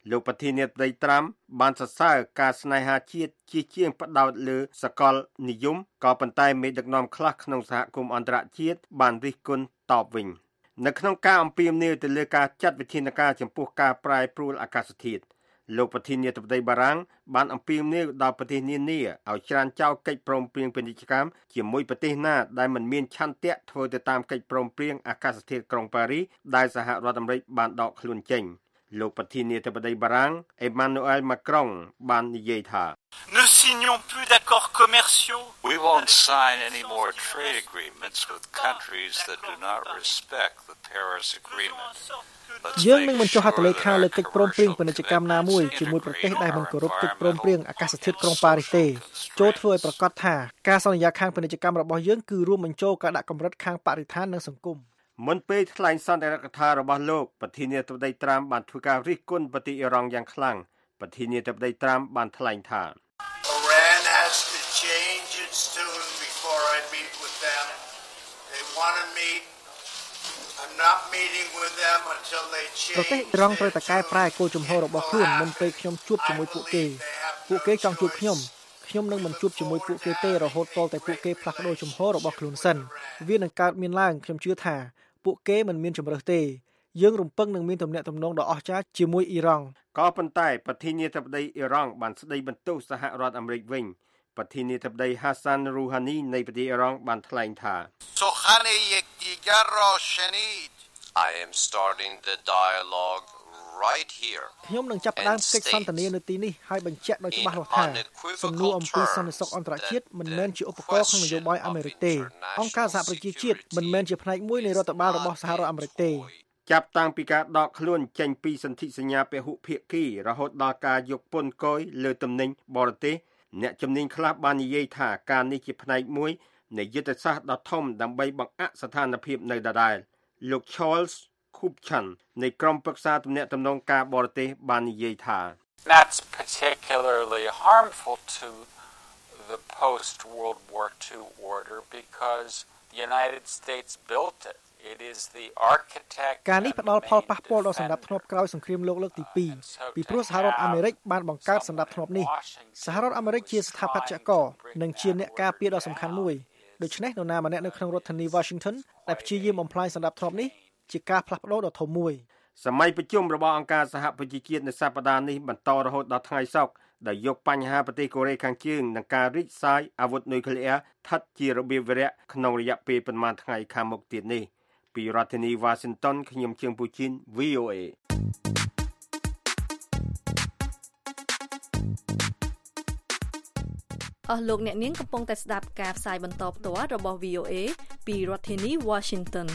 លោកប្រធានាធិបតីត្រាំបានសរសើរការស្នេហាជាតិជាងផ្ដោតលើសកលនិយមក៏ប៉ុន្តែមេដឹកនាំខ្លះក្នុងសហគមន៍អន្តរជាតិបានរិះគន់តបវិញនៅក្នុងការអំពាវនាវទៅលើការចាត់វិធានការចំពោះការប្រែប្រួលអាកាសធាតុលោកប្រធានាធិបតីបារាំងបានអំពាវនាវដល់ប្រទេសនានាឲ្យច្រានចោលកិច្ចព្រមព្រៀងពាណិជ្ជកម្មជាមួយប្រទេសណាដែលមិនមានឆន្ទៈធ្វើទៅតាមកិច្ចព្រមព្រៀងអាកាសធាតុក្រុងប៉ារីសដែលសហរដ្ឋអាមេរិកបានដកខ្លួនចេញលោកប្រធានាធិបតីបារាំងអេម៉ានូអែលម៉ាក្រុងបាននិយាយថា Ne signons plus d'accords commerciaux. We won't sign any more trade agreements with countries that do not respect the Paris Agreement. យើងនឹងមិនចុះហត្ថលេខាលើកិច្ចព្រមព្រៀងពាណិជ្ជកម្មណាមួយជាមួយប្រទេសដែលមិនគោរពកិច្ចព្រមព្រៀងអាកាសធាតុក្រុងប៉ារីសទេចូលធ្វើឲ្យប្រកាសថាការសន្យាខាងពាណិជ្ជកម្មរបស់យើងគឺរួមបញ្ចូលការដាក់កម្រិតខាងបរិស្ថាននិងសង្គមមុនពេលថ្លែងសន្ទរកថារបស់លោកប្រធានាធិបតីត្រាំបានធ្វើការរិះគន់ប្រទេសអ៊ីរ៉ង់យ៉ាងខ្លាំងប្រធានាធិបតីត្រាំបានថ្លែងថា Iran has to change its tune before I meet with them. They want to meet. I'm not meeting with them until they change. ប្រទេសអ៊ីរ៉ង់ត្រូវតែកែប្រែគោលជំហររបស់ខ្លួនមុនពេលខ្ញុំជួបជាមួយពួកគេចង់ជួបខ្ញុំនឹងមិនជួបជាមួយពួកគេទេរហូតទាល់តែពួកគេផ្លាស់ប្ដូរជំហររបស់ខ្លួនសិនវានឹងកើតមានឡើងខ្ញុំជឿថាពួកគេមិនមានជំរើសទេយើងរំពឹងនឹងមានទំនាក់ទំនងដ៏អស្ចារ្យជាមួយអ៊ីរ៉ង់ក៏ប៉ុន្តែប្រធានាធិបតីអ៊ីរ៉ង់បានស្ដីបន្ទោសសហរដ្ឋអាមេរិកវិញប្រធានាធិបតី Hassan Rouhani នៃប្រទេសអ៊ីរ៉ង់បានថ្លែងថា I am starting the dialogue right here ខ្ញុំនឹងចាប់ផ្ដើមកិច្ចសន្ទនានៅទីនេះហើយបញ្ជាក់ដោយច្បាស់លាស់ថាសំណួរអំពីសន្តិសុខអន្តរជាតិមិនមែនជាឧបករណ៍ក្នុងនយោបាយអាមេរិកទេអង្គការសហប្រជាជាតិមិនមែនជាផ្នែកមួយនៃរដ្ឋបាលរបស់សហរដ្ឋអាមេរិកទេចាប់តាំងពីការដកខ្លួនចេញពីសន្ធិសញ្ញាពហុភាគីរហូតដល់ការយកពន្ធគយលើទំនិញបរទេសអ្នកជំនាញខ្លះបាននិយាយថាការនេះជាផ្នែកមួយនៃយុទ្ធសាស្ត្រដ៏ធំដើម្បីបង្អាក់ស្ថានភាពនៅដដែលលោក Charles Kupchan នៃក្រុមប្រឹក្សាទំនាក់ទំនងការបរទេសបាននិយាយថា That's particularly harmful to the post-World War II order because the United States built it. It is the architect ការនេះផ្ដល់ផលប៉ះពាល់ដល់សន្តិភាពក្រោយសង្គ្រាមលោកលើកទី2ពីព្រោះសហរដ្ឋអាមេរិកបានបង្កើតសន្តិភាពនេះសហរដ្ឋអាមេរិកជាស្ថាបត្យករនិងជាអ្នកការពារដ៏សំខាន់មួយដូច្នេះនរណាម្នាក់នៅក្នុងរដ្ឋធានី Washington ដែលព្យាយាមបំផ្លាញសន្តិភាពនេះជាការផ្លាស់ប្ដូរដ៏ធំមួយសម័យប្រជុំរបស់អង្គការសហប្រជាជាតិនៅសប្តាហ៍នេះបន្តរហូតដល់ថ្ងៃសុក្រដែលយកបញ្ហាប្រទេសកូរ៉េខាងជើងនិងការរីកសាយអាវុធនុយក្លេអ៊ែរស្ថិតជារបៀបវិរៈក្នុងរយៈពេលប៉ុន្មានថ្ងៃខាងមុខទៀតនេះពីរដ្ឋធានី Washington ខ្ញុំជើងពូជីន VOA អស់លោកអ្នកនាងកំពុងតែស្ដាប់ការផ្សាយបន្តផ្ទាល់របស់ VOA ពីរដ្ឋធានី Washington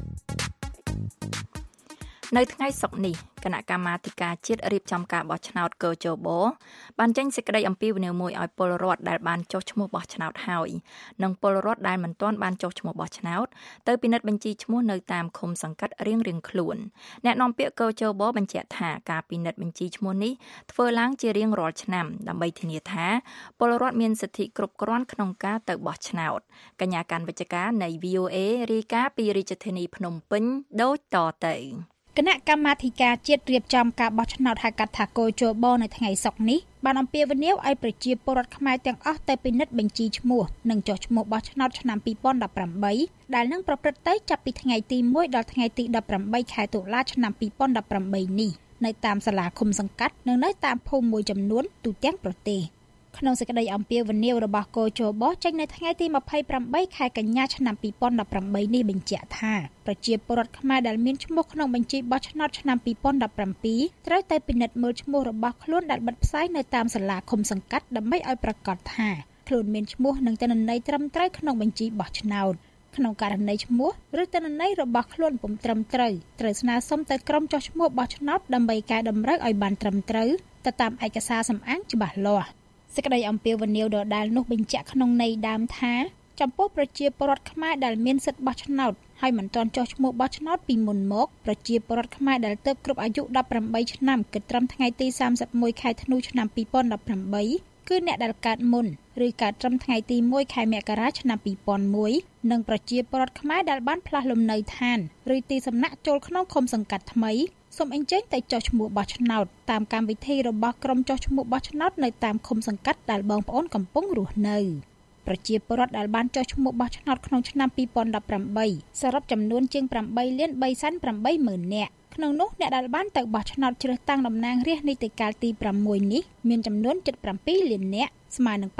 នៅថ្ងៃសុក្រនេះគណៈកម្មាធិការជាតិរៀបចំការបោះឆ្នោតកោជបបានចេញសេចក្តីអំពាវនាវមួយឲ្យពលរដ្ឋដែលបានចុះឈ្មោះបោះឆ្នោតហើយនិងពលរដ្ឋដែលមិនទាន់បានចុះឈ្មោះបោះឆ្នោតទៅពិនិត្យបញ្ជីឈ្មោះនៅតាមឃុំសង្កាត់រៀងៗខ្លួនអ្នកនាំពាក្យកោជបបញ្ជាក់ថាការពិនិត្យបញ្ជីឈ្មោះនេះធ្វើឡើងជារៀងរាល់ឆ្នាំដើម្បីធានាថាពលរដ្ឋមានសិទ្ធិគ្រប់គ្រាន់ក្នុងការទៅបោះឆ្នោតកញ្ញាកាន់វិជ្ជការនៃ VOA រាយការណ៍ពីរាជធានីភ្នំពេញដូចតទៅគណៈកម្មាធិការជាតិរៀបចំការបោះឆ្នោតហៅកាត់ថាកោជបនៅថ្ងៃសុក្រនេះបានអំពាវនាវឲ្យប្រជាពលរដ្ឋខ្មែរទាំងអស់ទៅពិនិត្យបញ្ជីឈ្មោះនិងចុះឈ្មោះបោះឆ្នោតឆ្នាំ2018ដែលនឹងប្រព្រឹត្តទៅចាប់ពីថ្ងៃទី1ដល់ថ្ងៃទី18ខែតុលាឆ្នាំ2018នេះនៅតាមសាលាឃុំសង្កាត់និងនៅតាមភូមិមួយចំនួនទូទាំងប្រទេសក្នុងសេចក្តីអំពាវនាវរបស់កោជបចេញនៅថ្ងៃទី28ខែកញ្ញាឆ្នាំ2018នេះបញ្ជាក់ថាប្រជាពលរដ្ឋខ្មែរដែលមានឈ្មោះក្នុងបញ្ជីបោះឆ្នោតឆ្នាំ2017ត្រូវតែពិនិត្យមើលឈ្មោះរបស់ខ្លួនដែលបិទផ្សាយនៅតាមសាលាឃុំសង្កាត់ដើម្បីឲ្យប្រាកដថាខ្លួនមានឈ្មោះនិងទិន្នន័យត្រឹមត្រូវក្នុងបញ្ជីបោះឆ្នោតក្នុងករណីឈ្មោះឬទិន្នន័យរបស់ខ្លួនពុំត្រឹមត្រូវស្នើសុំទៅក្រុមចុះឈ្មោះបោះឆ្នោតដើម្បីកែតម្រូវឲ្យបានត្រឹមត្រូវទៅតាមឯកសារសម្អាងច្បាស់លាស់សេចក្តីអំពាវនាវដដែលនោះបញ្ជាក់ក្នុងន័យដើមថាចំពោះប្រជាពលរដ្ឋខ្មែរដែលមានសិទ្ធិបោះឆ្នោតហើយមិនទាន់ចុះឈ្មោះបោះឆ្នោតពីមុនមកប្រជាពលរដ្ឋខ្មែរដែលទើបគ្រប់អាយុ18ឆ្នាំគិតត្រឹមថ្ងៃទី31ខែធ្នូឆ្នាំ2018គឺអ្នកដែលកើតមុនឬកើតត្រឹមថ្ងៃទី1ខែមករាឆ្នាំ2001និងប្រជាពលរដ្ឋខ្មែរដែលបានផ្លាស់លំនៅឋានឬទីសំណាក់ចូលក្នុងឃុំសង្កាត់ថ្មីសូមអញ្ជើញទៅចុះឈ្មោះបោះឆ្នោតតាមកម្មវិធីរបស់ក្រុមចុះឈ្មោះបោះឆ្នោតនៅតាមឃុំសង្កាត់ដែលបងប្អូនកំពុងរស់នៅប្រជាពលរដ្ឋដែលបានចុះឈ្មោះបោះឆ្នោតក្នុងឆ្នាំ2018សរុបចំនួនជាង 8,380,000 នាក់ក្នុងនោះអ្នកដែលបានទៅបោះឆ្នោតជ្រើសតាំងតំណាងរាស្ត្រនីតិកាលទី6នេះមានចំនួន 7.7 លាននាក់ស្មើនឹង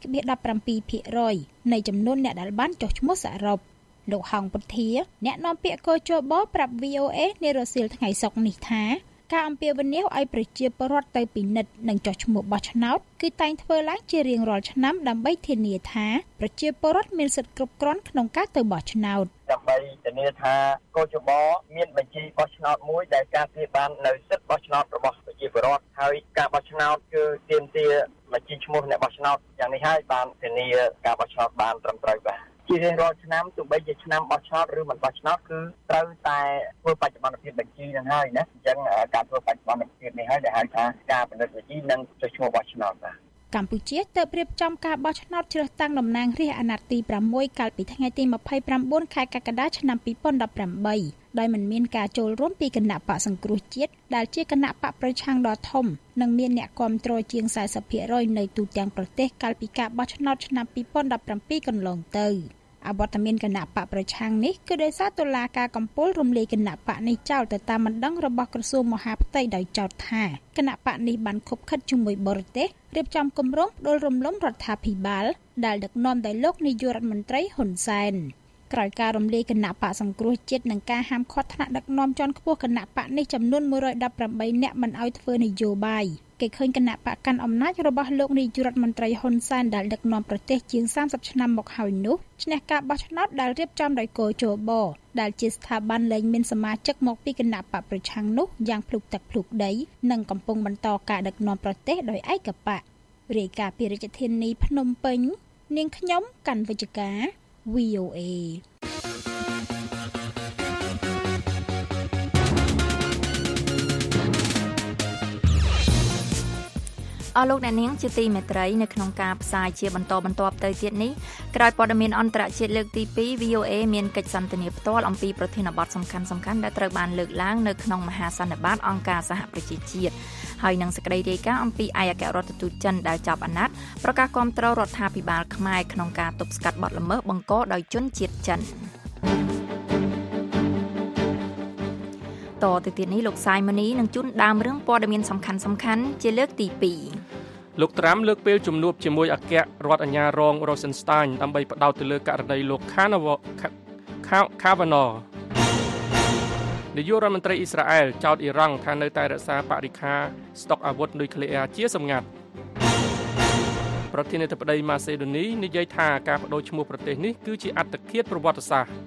82.17% នៃចំនួនអ្នកដែលបានចុះឈ្មោះសរុបលោកហងពុធាអ្នកនាំពាក្យកោជបប្រាប់ VOA នារសៀលថ្ងៃសុក្រនេះថាការអំពាវនាវឲ្យប្រជាពលរដ្ឋទៅពិនិត្យនិងចុះឈ្មោះបោះឆ្នោតគឺតែងធ្វើឡើងជារៀងរាល់ឆ្នាំដើម្បីធានាថាប្រជាពលរដ្ឋមានសិទ្ធិគ្រប់គ្រាន់ក្នុងការទៅបោះឆ្នោតដើម្បីធានាថាកោជបមានបញ្ជីបោះឆ្នោតមួយដែលការពារបាននៅសិទ្ធិបោះឆ្នោតរបស់ប្រជាពលរដ្ឋហើយការបោះឆ្នោតគឺទាមទារបញ្ជីឈ្មោះអ្នកបោះឆ្នោតយ៉ាងនេះហើយបានធានាការបោះឆ្នោតបានត្រឹមត្រូវបាទជារៀងរាល់ឆ្នាំទោះបីជាឆ្នាំបោះឆ្នោតឬមិនបោះឆ្នោតគឺត្រូវតែធ្វើបច្ចុប្បន្នភាពបញ្ជីនឹងហើយណាអញ្ចឹងការធ្វើបច្ចុប្បន្នភាពនេះហើយដែលហៅថាការពិនិត្យបញ្ជីនិងចុះឈ្មោះបោះឆ្នោតបាទកម្ពុជាទើបរៀបចំការបោះឆ្នោតជ្រើសតាំងតំណាងរាស្ត្រអាណត្តិទី6កាលពីថ្ងៃទី29ខែកក្កដាឆ្នាំ2018ដោយមិនមានការចូលរួមពីគណៈបកសង្គ្រោះជាតិដែលជាគណៈបកប្រឆាំងដ៏ធំនិងមានអ្នកគាំទ្រជាង 40% នៅទូទាំងប្រទេសកាលពីការបោះឆ្នោតឆ្នាំ2017កន្លងទៅអវត្តមានគណៈបកប្រឆាំងនេះគឺដោយសារតុលាការកំពូលរំលាយគណៈបកនេះចោលទៅតាមបណ្ដឹងរបស់ក្រសួងមហាផ្ទៃដោយចោទថាគណៈបកនេះបានខុបខិតជាមួយបរទេសរៀបចំគម្រោងផ្ដួលរំលំរដ្ឋាភិបាលដែលដឹកនាំដោយលោកនាយករដ្ឋមន្ត្រីហ៊ុនសែនក្រោយការរំលាយគណៈបកសង្គ្រោះជាតិនិងការហាមឃាត់ថ្នាក់ដឹកនាំជាន់ខ្ពស់គណៈបកនេះចំនួន118នាក់មិនឲ្យធ្វើនយោបាយគេឃើញគណៈបកកាន់អំណាចរបស់លោកនាយករដ្ឋមន្ត្រីហ៊ុនសែនដែលដឹកនាំប្រទេសជាង30ឆ្នាំមកហើយនោះឈ្នះការបោះឆ្នោតដែលរៀបចំដោយកោជបដែលជាស្ថាប័នលែងមានសមាជិកមកពីគណៈបកប្រឆាំងនោះយ៉ាងភ្លុកទឹកភ្លុកដីនិងកំពុងបន្តការដឹកនាំប្រទេសដោយឯកបករាយការណ៍ពីរាជធានីភ្នំពេញនាងខ្ញុំកាន់វិជ្ជការ VOA អស់លោកអ្នកនាងជាទីមេត្រីនៅក្នុងការផ្សាយជាបន្តបន្ទាប់ទៅទៀតនេះក្រោយព័ត៌មានអន្តរជាតិលើកទី2 VOA មានកិច្ចសន្ទនាផ្ទាល់អំពីប្រធានបទសំខាន់ៗដែលត្រូវបានលើកឡើងនៅក្នុងមហាសន្និបាតអង្គការសហប្រជាជាតិហើយនឹងសេចក្តីរាយការណ៍អំពីឯកអគ្គរដ្ឋទូតចិនដែលចាប់អាណត្តិប្រកាសគាំទ្ររដ្ឋាភិបាលខ្មែរក្នុងការទប់ស្កាត់បទល្មើសបង្កដោយជនជាតិចិនតទៅទៀតនេះលោកសាយម៉ានីនឹងជូនដើមរឿងព័ត៌មានសំខាន់ៗជាលើកទី2 លោកត្រាំលើកពេលជំនួបជាមួយអគ្គរដ្ឋអាជ្ញារង Rosenstein ដើម្បីផ្ដោតទៅលើករណីលោក Kavanaugh នាយករដ្ឋមន្ត្រីអ៊ីស្រាអែលចោទអ៊ីរ៉ង់ថានៅតែរក្សាបរិក្ខារស្តុកអាវុធនុយក្លេអ៊ែរជាសម្ងាត់ប្រធានាធិបតីម៉ាសេដូនីនិយាយថាការបដូរឈ្មោះប្រទេសនេះគឺជាអត្តឃាតប្រវត្តិសាស្ត្រ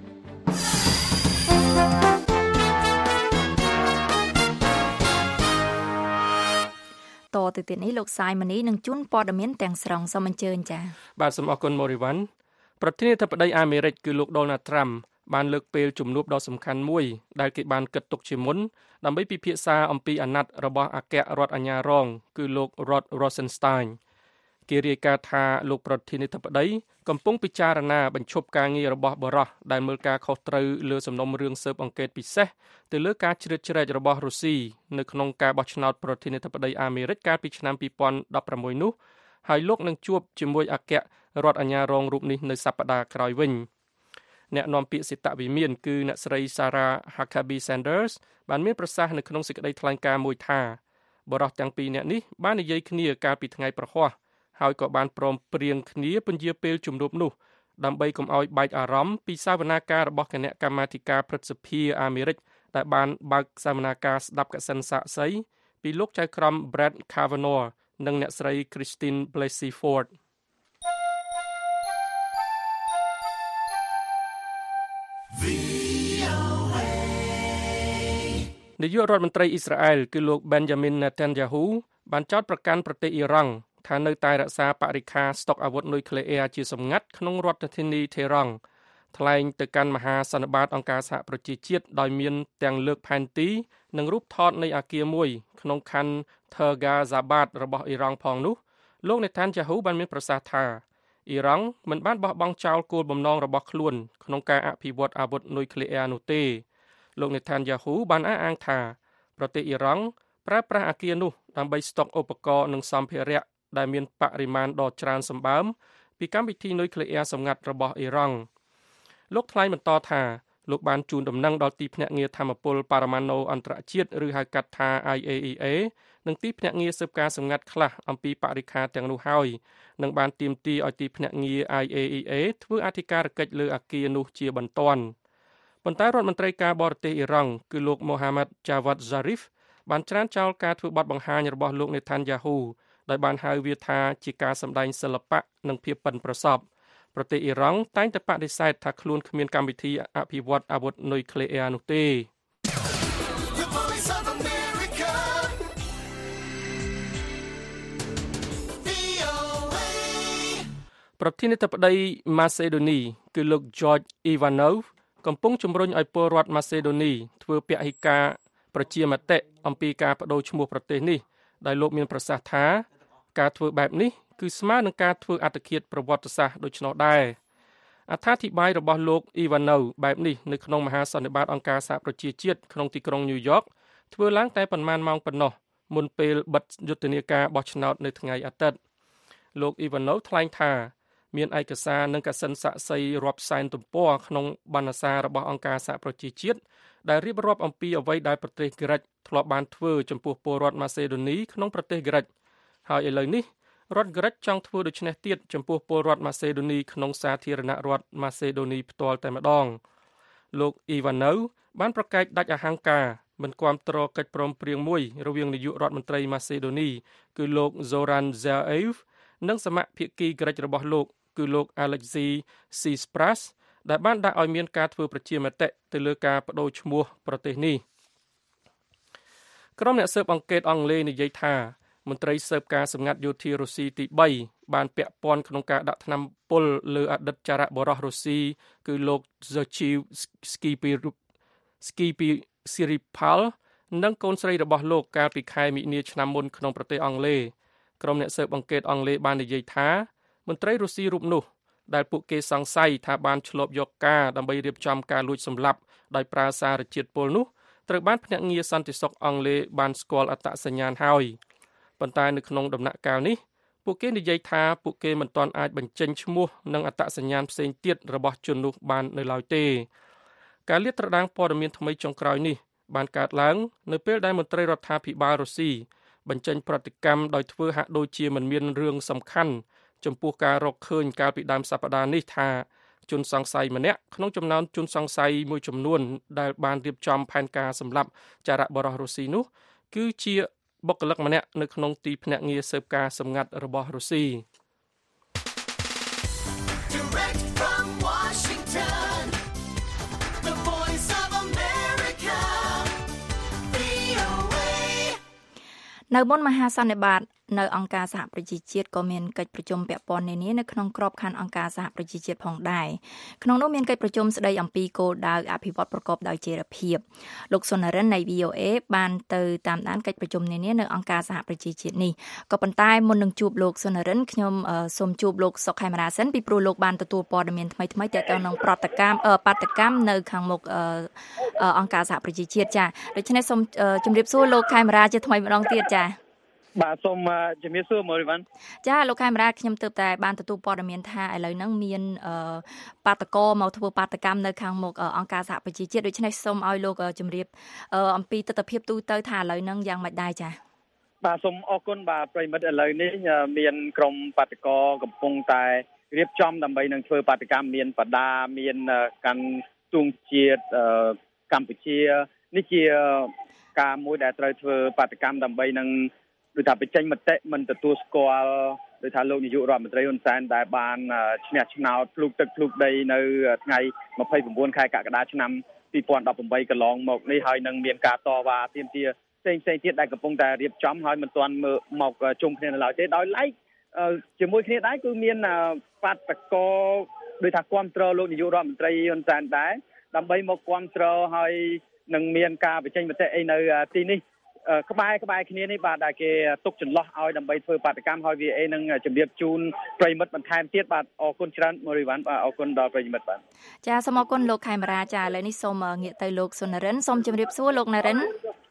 តទៅទៀតនេះលោកសាយម៉ានីនឹងជូនព័ត៌មានទាំងស្រុងសូមអញ្ជើញចា៎បាទសូមអរគុណម៉ូរីវ៉ាន់ប្រធានាធិបតីអាមេរិកគឺលោកដូណាល់ត្រាំបានលើកពេលជំនួបដ៏សំខាន់មួយដែលគេបានគិតទុកជាមុនដើម្បីពិភាក្សាអំពីអាណត្តិរបស់អគ្គរដ្ឋអាជ្ញារងគឺលោក Rod Rosenstein គេរាយការណ៍ថាលោកប្រធានាធិបតីកំពុងពិចារណាបញ្ឈប់ការងាររបស់បរិះដែលមើលការខុសត្រូវលើសំណុំរឿងស៊ើបអង្កេតពិសេសទៅលើការជ្រៀតជ្រែករបស់រុស្ស៊ីនៅក្នុងការបោះឆ្នោតប្រធានាធិបតីអាមេរិកកាលពីឆ្នាំ2016នោះហើយលោកនឹងជួបជាមួយអគ្គរដ្ឋអាជ្ញារងរូបនេះនៅសប្តាហ៍ក្រោយវិញអ្នកនាំពាក្យសេតវិមានគឺអ្នកស្រី Sarah Huckabee Sanders បានមានប្រសាសន៍នៅក្នុងសេចក្តីថ្លែងការណ៍មួយថាបរិះទាំងពីរនាក់នេះបាននិយាយគ្នាកាលពីថ្ងៃប្រហ័សហើយក៏បានព្រមព្រៀងគ្នាពន្យាពេលជំនួបនោះដើម្បីកុំឲ្យបែកអារម្មណ៍ពីសវនាការរបស់គណៈកម្មាធិការព្រឹទ្ធសភាអាមេរិកដែលបានបើកសវនាការស្ដាប់កសិនសាក្សីពីលោកចៅក្រម Brett Kavanaugh និងអ្នកស្រី Christine Blasey Fordនាយករដ្ឋមន្ត្រីអ៊ីស្រាអែលគឺលោក Benjamin Netanyahu បានចោទប្រកាន់ប្រទេសអ៊ីរ៉ង់ថានៅតែរក្សាបរិក្ខារស្តុកអាវុធនុយក្លេអ៊ែរជាសម្ងាត់ក្នុងរដ្ឋធានីថេរ៉ង់ថ្លែងទៅកាន់មហាសន្និបាតអង្គការសហប្រជាជាតិដោយមានទាំងលើកផែនទីនិងរូបថតនៃអគារមួយក្នុងខណ្ឌ Terghazabat របស់អ៊ីរ៉ង់ផងនោះលោក Netanyahu បានមានប្រសាសន៍ថាអ៊ីរ៉ង់មិនបានបោះបង់ចោលគោលបំណងរបស់ខ្លួនក្នុងការអភិវឌ្ឍអាវុធនុយក្លេអ៊ែរនោះទេលោក Netanyahu បានអះអាងថាប្រទេសអ៊ីរ៉ង់ប្រើប្រាស់អគារនោះដើម្បីស្តុកឧបករណ៍និងសម្ភារៈដែលមានបរិមាណដ៏ច្រើនសម្បើមពីកម្មវិធីនុយក្លេអ៊ែរសម្ងាត់របស់អ៊ីរ៉ង់លោកថ្លែងបន្តថាលោកបានជូនដំណឹងដល់ទីភ្នាក់ងារថាមពលបរមាណូអន្តរជាតិឬហៅកាត់ថា IAEA និងទីភ្នាក់ងារស៊ើបការសម្ងាត់ខ្លះអំពីបរិក្ខារទាំងនោះហើយនិងបានទាមទារឲ្យទីភ្នាក់ងារ IAEA ធ្វើអធិការកិច្ចលើអគារនោះជាបន្ទាន់ប៉ុន្តែរដ្ឋមន្ត្រីការបរទេសអ៊ីរ៉ង់គឺលោក Mohammad Javad Zarif បានច្រានចោលការធ្វើបទបង្ហាញរបស់លោក Netanyahu ដោយបានហៅវាថាជាការសម្ដែងសិល្បៈនិងភាពប៉ិនប្រសប់ប្រទេសអ៊ីរ៉ង់តែងតែបដិសេធថាខ្លួនគ្មានកម្មវិធីអភិវឌ្ឍអាវុធនុយក្លេអ៊ែរនោះទេប្រធានាធិបតីម៉ាសេដូនីគឺលោក George Ivanov កំពុងជំរុញឲ្យពលរដ្ឋម៉ាសេដូនីធ្វើពហិការប្រជាមតិអំពីការបដូរឈ្មោះប្រទេសនេះដោយលោកមានប្រសាសន៍ថាការធ្វើបែបនេះគឺស្មើនឹងការធ្វើអត្តឃាតប្រវត្តិសាស្ត្រដូច្នោះដែរអត្ថាធិប្បាយរបស់លោក Ivanov បែបនេះនៅក្នុងមហាសន្និបាតអង្គការសហប្រជាជាតិក្នុងទីក្រុងញូវយ៉កធ្វើឡើងតែប៉ុន្មានម៉ោងប៉ុណ្ណោះមុនពេលបិទយុទ្ធនាការបោះឆ្នោតនៅថ្ងៃអាទិត្យលោក Ivanov ថ្លែងថាមានឯកសារនិងកសិនសាក្សីរាប់សែនទំព័រក្នុងបណ្ណសាររបស់អង្គការសហប្រជាជាតិដែលរៀបរាប់អំពីអ្វីដែលប្រទេសក្រិចធ្លាប់បានធ្វើចំពោះពលរដ្ឋម៉ាសេដូនីក្នុងប្រទេសក្រិចហើយឥឡូវនេះរដ្ឋក្រិចចង់ធ្វើដូច្នេះទៀតចំពោះពលរដ្ឋម៉ាសេដូនីក្នុងសាធារណរដ្ឋម៉ាសេដូនីផ្ទាល់តែម្ដងលោក Ivanov បានប្រកែកដាច់អហង្ការមិនគាំទ្រកិច្ចព្រមព្រៀងមួយរវាងនាយករដ្ឋមន្ត្រីម៉ាសេដូនីគឺលោក Zoran Zaev និងសមាភាគីក្រិចរបស់លោកគឺលោក Alexei Tsipras ដែលបានដាក់ឲ្យមានការធ្វើប្រជាមតិទៅលើការបដូរឈ្មោះប្រទេសនេះក្រុមអ្នកស៊ើបអង្កេតអង់គ្លេសនិយាយថាមន្ត្រីស៊ើបការសម្ងាត់យោធារុស្ស៊ីទី3បានពាក់ព័ន្ធក្នុងការដាក់ថ្នាំពុលលើអតីតចារៈបរោះរុស្ស៊ីគឺលោក Sergei Skripal និងកូនស្រីរបស់លោកកាលពីខែមិនិនាឆ្នាំមុនក្នុងប្រទេសអង់គ្លេសក្រុមអ្នកស៊ើបអង្កេតអង់គ្លេសបាននិយាយថាមន្ត្រីរុស្ស៊ីរូបនោះដែលពួកគេសង្ស័យថាបានឆ្លប់យកការដើម្បីរៀបចំការលួចសម្លាប់ដោយប្រើសារជាតិពុលនោះត្រូវបានភ្នាក់ងារសន្តិសុខអង់គ្លេសបានស្គាល់អត្តសញ្ញាណហើយប៉ុន្តែនៅក្នុងដំណាក់កាលនេះពួកគេនិយាយថាពួកគេមិនទាន់អាចបញ្ចេញឈ្មោះនិងអត្តសញ្ញាណផ្សេងទៀតរបស់ជននោះបាននៅឡើយទេការលាតត្រដាងព័ត៌មានថ្មីចុងក្រោយនេះបានកើតឡើងនៅពេលដែលមន្ត្រីរដ្ឋាភិបាលរុស្ស៊ីបញ្ចេញប្រតិកម្មដោយធ្វើហាក់ដូចជាមិនមានរឿងសំខាន់ចំពោះការរកឃើញកាលពីដើមសប្តាហ៍នេះថាជនសង្ស័យម្នាក់ក្នុងចំណោមជនសង្ស័យមួយចំនួនដែលបានរៀបចំផែនការសម្លាប់ចារៈបរោះរុស្ស៊ីនោះគឺជាបុគ្គលិកម្នាក់នៅក្នុងទីភ្នាក់ងារស៊ើបការសម្ងាត់របស់រុស្ស៊ីនៅមុនមហាសន្និបាតនៅអង្គការសហប្រជាជាតិក៏មានកិច្ចប្រជុំពាក់ព័ន្ធនានានៅក្នុងក្របខ័ណ្ឌអង្គការសហប្រជាជាតិផងដែរក្នុងនោះមានកិច្ចប្រជុំស្ដីអំពីគោលដៅអភិវឌ្ឍប្រកបដោយចីរភាពលោកសុនរិននៃ VOA បានទៅតាមដានកិច្ចប្រជុំនានានៅអង្គការសហប្រជាជាតិនេះក៏ប៉ុន្តែមុននឹងជួបលោកសុនរិនខ្ញុំសូមជួបលោកសុកខេមរាសិនពីព្រោះលោកបានទទួលព័ត៌មានថ្មីៗទាក់ទងនឹងបាតកម្មនៅខាងមុខអង្គការសហប្រជាជាតិចាដូច្នេះសូមជម្រាបសួរលោកខេមរាជាថ្មីម្ដងទៀតចាបាទសូមជំរាបសួរមករីវ៉ាន់ចាលោកខេមរាខ្ញុំទើបតែបានទទួលព័ត៌មានថាឥឡូវហ្នឹងមានបាតកោមកធ្វើបាតកម្មនៅខាងមុខអង្គការសហប្រជាជាតិដូច្នេះសូមឲ្យលោកជំរាបអំពីទស្សនវិជ្ជាទូទៅថាឥឡូវហ្នឹងយ៉ាងម៉េចដែរចាបាទសូមអរគុណបាទប្រិមិត្តឥឡូវនេះមានក្រុមបាតកោកំពុងតែរៀបចំដើម្បីនឹងធ្វើបាតកម្មមានបដាមានកាន់ទង់ជាតិកម្ពុជានេះជាការមួយដែលត្រូវធ្វើបាតកម្មដើម្បីនឹងដូចថាបញ្ចេញមតិមិនទទួលស្គាល់ដូចថាលោកនាយករដ្ឋមន្ត្រីហ៊ុនសែនដែលបានឈ្នះឆ្នោតភ្លុកទឹកភ្លុកដីនៅថ្ងៃ29ខែកក្កដាឆ្នាំ2018កន្លងមកនេះហើយនឹងមានការតវ៉ាទាមទារផ្សេងទៀតដែលកំពុងតែរៀបចំហើយមិនទាន់មកជុំគ្នានៅឡើយទេដោយឡែកជាមួយគ្នាដែរគឺមានបាតកោដូចថាគ្រប់គ្រងលោកនាយករដ្ឋមន្ត្រីហ៊ុនសែនដែរដើម្បីមកគ្រប់គ្រងហើយនឹងមានការបញ្ចេញមតិអីនៅទីនេះក្បែរគ្នានេះបាទដែលគេទុកចន្លោះឲ្យដើម្បីធ្វើបាតកម្មហើយ VA នឹងជម្រាបជូនប្រិមិត្តបន្ថែមទៀតបាទអរគុណច្រើនមូរីវ៉ាន់បាទអរគុណដល់ប្រិមិត្តបាទចាសូមអរគុណលោកខេមរាចាឥឡូវនេះសូមងាកទៅលោកសុនរិនសូមជម្រាបសួរលោកនរិន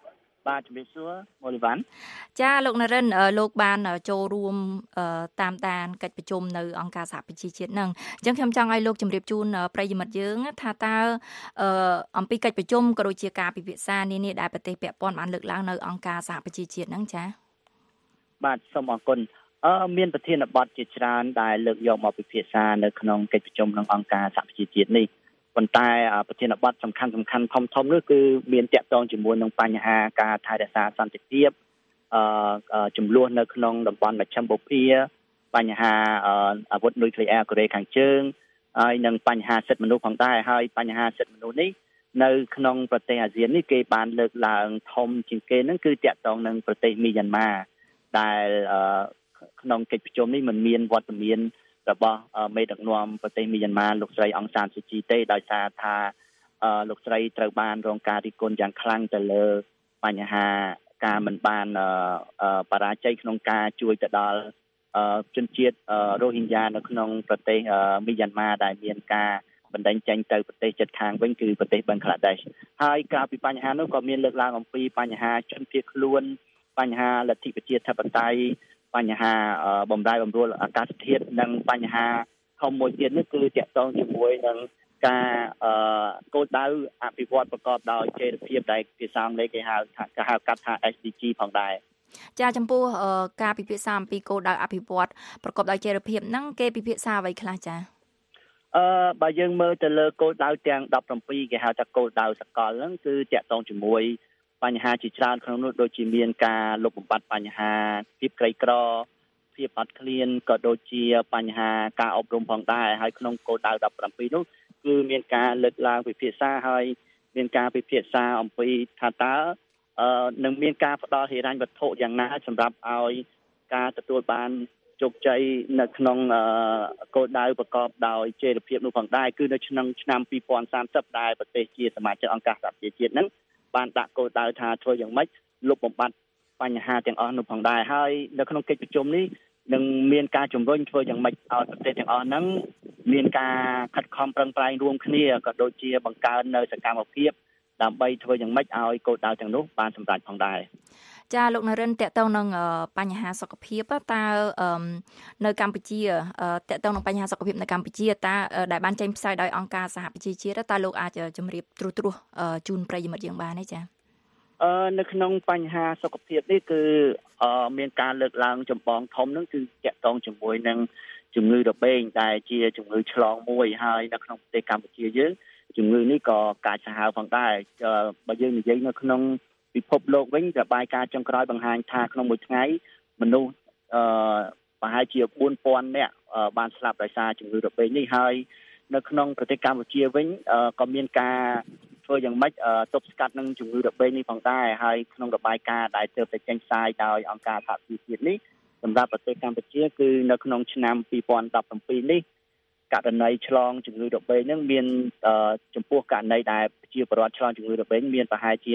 បាទជំរាបសួរមូលីវ៉ាន់ចាលោកនរិនលោកបានចូលរួមតាមដានកិច្ចប្រជុំនៅអង្គការសហប្រជាជាតិហ្នឹងអញ្ចឹងខ្ញុំចង់ឲ្យលោកជម្រាបជូនប្រិយមិត្តយើងថាតើអំពីកិច្ចប្រជុំក៏ដូចជាការពិភាក្សានានាដែលប្រទេសពាក់ព័ន្ធបានលើកឡើងនៅអង្គការសហប្រជាជាតិហ្នឹងចាបាទសូមអរគុណមានប្រធានបទជាច្រើនដែលលើកយកមកពិភាក្សានៅក្នុងកិច្ចប្រជុំក្នុងអង្គការសហប្រជាជាតិនេះប៉ុន្តែប្រធានបទសំខាន់ធំនោះគឺមានតាក់ទងជាមួយនឹងបញ្ហាការថែរក្សាសន្តិភាពចំនួននៅក្នុងតំបន់មជ្ឈិមបូព៌ាបញ្ហាអាវុធនុយក្លេអ៊ែរកូរ៉េខាងជើងហើយនិងបញ្ហាសិទ្ធិមនុស្សផងដែរហើយបញ្ហាសិទ្ធិមនុស្សនេះនៅក្នុងប្រទេសអាស៊ាននេះគេបានលើកឡើងធំជាងគេហ្នឹងគឺតាក់ទងនឹងប្រទេសមីយ៉ាន់ម៉ាដែលក្នុងកិច្ចប្រជុំនេះមិនមានវត្តមានរបស់មេដឹកនាំប្រទេសមីយ៉ាន់ម៉ាលោកស្រីអង្សានស៊ូជីទេដោយសារថាលោកស្រីត្រូវបានរងការរិះគន់យ៉ាងខ្លាំងទៅលើបញ្ហាការមិនបានបរាជ័យក្នុងការជួយទៅដល់ជនជាតិរ៉ូហីញ៉ានៅក្នុងប្រទេសមីយ៉ាន់ម៉ាដែលមានការបណ្ដេញចេញទៅប្រទេសជិតខាងវិញគឺប្រទេសបឹងក្លាដេសហើយក្រៅពីបញ្ហានោះក៏មានលើកឡើងអំពីបញ្ហាជនភៀសខ្លួនបញ្ហាលទ្ធិប្រជាធិបតេយ្យបញ្ហាបំរែបំរួលអាកាសធាតុនិងបញ្ហាធំមួយទៀតនេះគឺតាក់ទងជាមួយនឹងការគោលដៅអភិវឌ្ឍប្រកបដោយចីរភាពដែលភាសាអង់គ្លេសគេហៅកាត់ថា SDG ផងដែរចាចំពោះការពិភាក្សាអំពីគោលដៅអភិវឌ្ឍប្រកបដោយចីរភាពហ្នឹងគេពិភាក្សាអ្វីខ្លះចាបើយើងមើលទៅលើគោលដៅទាំង17គេហៅថាគោលដៅសកលហ្នឹងគឺតាក់ទងជាមួយបញ្ហាជាច្រើនក្នុងនោះដូចជាមានការលុបបំបាត់បញ្ហាភាពក្រីក្រភាពអត់ឃ្លានក៏ដូចជាបញ្ហាការអប់រំផងដែរហើយក្នុងគោលដៅ17នោះគឺមានការលើកឡើងពិភាក្សាហើយមានការពិភាក្សាអំពីថាតើនឹងមានការផ្ដល់ហិរញ្ញវត្ថុយ៉ាងណាសម្រាប់ឲ្យការទទួលបានជោគជ័យនៅក្នុងគោលដៅប្រកបដោយចីរភាពនោះផងដែរគឺនៅឆ្នាំ2030ដែលប្រទេសជាសមាជិកអង្គការសហប្រជាជាតិហ្នឹងបានដាក់គោលដៅថាធ្វើយ៉ាងម៉េចលុបបំបាត់បញ្ហាទាំងអស់នោះផងដែរហើយនៅក្នុងកិច្ចប្រជុំនេះនឹងមានការជំរុញធ្វើយ៉ាងម៉េចឲ្យប្រទេសទាំងអស់ហ្នឹងមានការខិតខំប្រឹងប្រែងរួមគ្នាក៏ដូចជាបង្កើននៅសកម្មភាពដើម្បីធ្វើយ៉ាងម៉េចឲ្យគោលដៅទាំងនោះបានសម្រេចផងដែរចាលោកនរិនតកតងនឹងបញ្ហាសុខភាពតើនៅកម្ពុជាតកតងនឹងបញ្ហាសុខភាពនៅកម្ពុជាតើដែលបានចេញផ្សាយដោយអង្គការសហប្រជាជាតិតើលោកអាចជម្រាបត្រួសជូនប្រិយមិត្តយើងបានទេចានៅក្នុងបញ្ហាសុខភាពនេះគឺមានការលើកឡើងចម្បងធំនឹងគឺតកតងជាមួយនឹងជំងឺរបេងដែលជាជំងឺឆ្លងមួយហើយនៅក្នុងប្រទេសកម្ពុជាយើងជំងឺនេះក៏កាចសាហាវផងដែរបើយើងនិយាយនៅក្នុងពិភពលោកវិញរបាយការណ៍ចុងក្រោយបង្ហាញថាក្នុងមួយថ្ងៃមនុស្សប្រហែលជា 4,000 នាក់បានស្លាប់ដោយសារជំងឺរបេងនេះហើយនៅក្នុងប្រទេសកម្ពុជាវិញក៏មានការធ្វើយ៉ាងម៉េចទប់ស្កាត់នឹងជំងឺរបេងនេះផងដែរហើយក្នុងរបាយការណ៍ដែលទើបតែចេញផ្សាយដោយអង្គការសហប្រជាជាតិនេះសម្រាប់ប្រទេសកម្ពុជាគឺនៅក្នុងឆ្នាំ2017នេះករណីឆ្លងជំងឺរបេងហ្នឹងមានចំពោះករណីដែលប្រជាពលរដ្ឋឆ្លងជំងឺរបេងមានប្រហែលជា